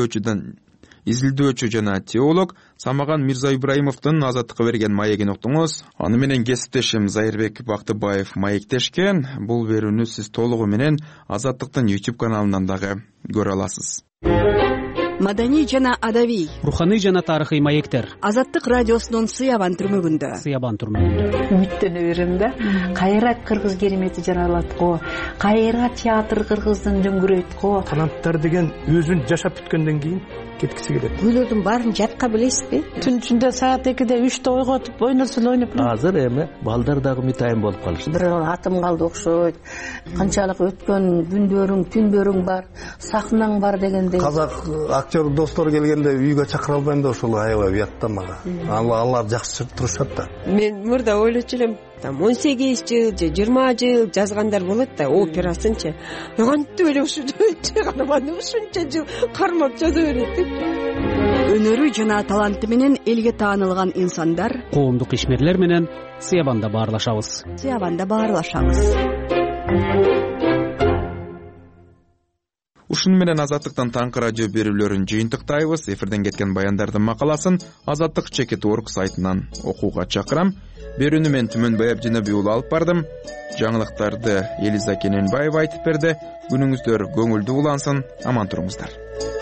изилдөөчү жана теолог Самаган Мирза Ибраимовдун Азаттыкка берген маегин уктуңуз. Аны менен кесиптешим Зайырбек Бактыбаев маектешкен. Бул берүүнү сиз толугу менен Азаттыктын YouTube каналынан дагы көрө аласыз. Маданий жана адабий, руханий жана тарыхый маектер. Азаттык радиосунун Сыябан түрмөгүндө. Үмүттөнүп берем да. Кайра кыргыз керемети жаралат го. Кайра театр кыргыздын дөңгүрөйт го. Таланттар деген өзүн жашап бүткөндөн кийин кеткиси келет. Күйлөрдүн баарын жатка билесизби? Түн ичинде саат 2-де 3-те ойготуп ойносун ойноп. Азыр эми балдар дагы мытайын болуп калышты. Бир атым калды окшойт. Канчалык өткөн күндөрүң, түндөрүң бар, сахнаң бар дегендей. Казак актер достор келгенде үйгө чакыра албайм да ошол аябай уятта мага. Алар жакшы турушат да. Мен мурда ойлочу элем, 18 жыл же 20 жыл жазгандар болот да, операсынчы. Кантип эле ушунча гана ушунча жыл кармап жаза берет деп. Өнөрү жана таланты менен элге таанылган инсандар, коомдук ишмерлер менен Сыябанда баарлашабыз. Ушуну менен Азаттыктан таңкы радио берүүлөрүн жыйынтыктайбыз. Эфирден кеткен баяндардын макаласын Азаттык /org сайтынан окууга чакырам. Берүүнү мен Түмөнбай Абдинабий уулу алып бардым. Жаңылыктарды Элиза Кененбаева айтып берди. Күнүңүздөр көңүлдүү улансын, аман туруңуздар.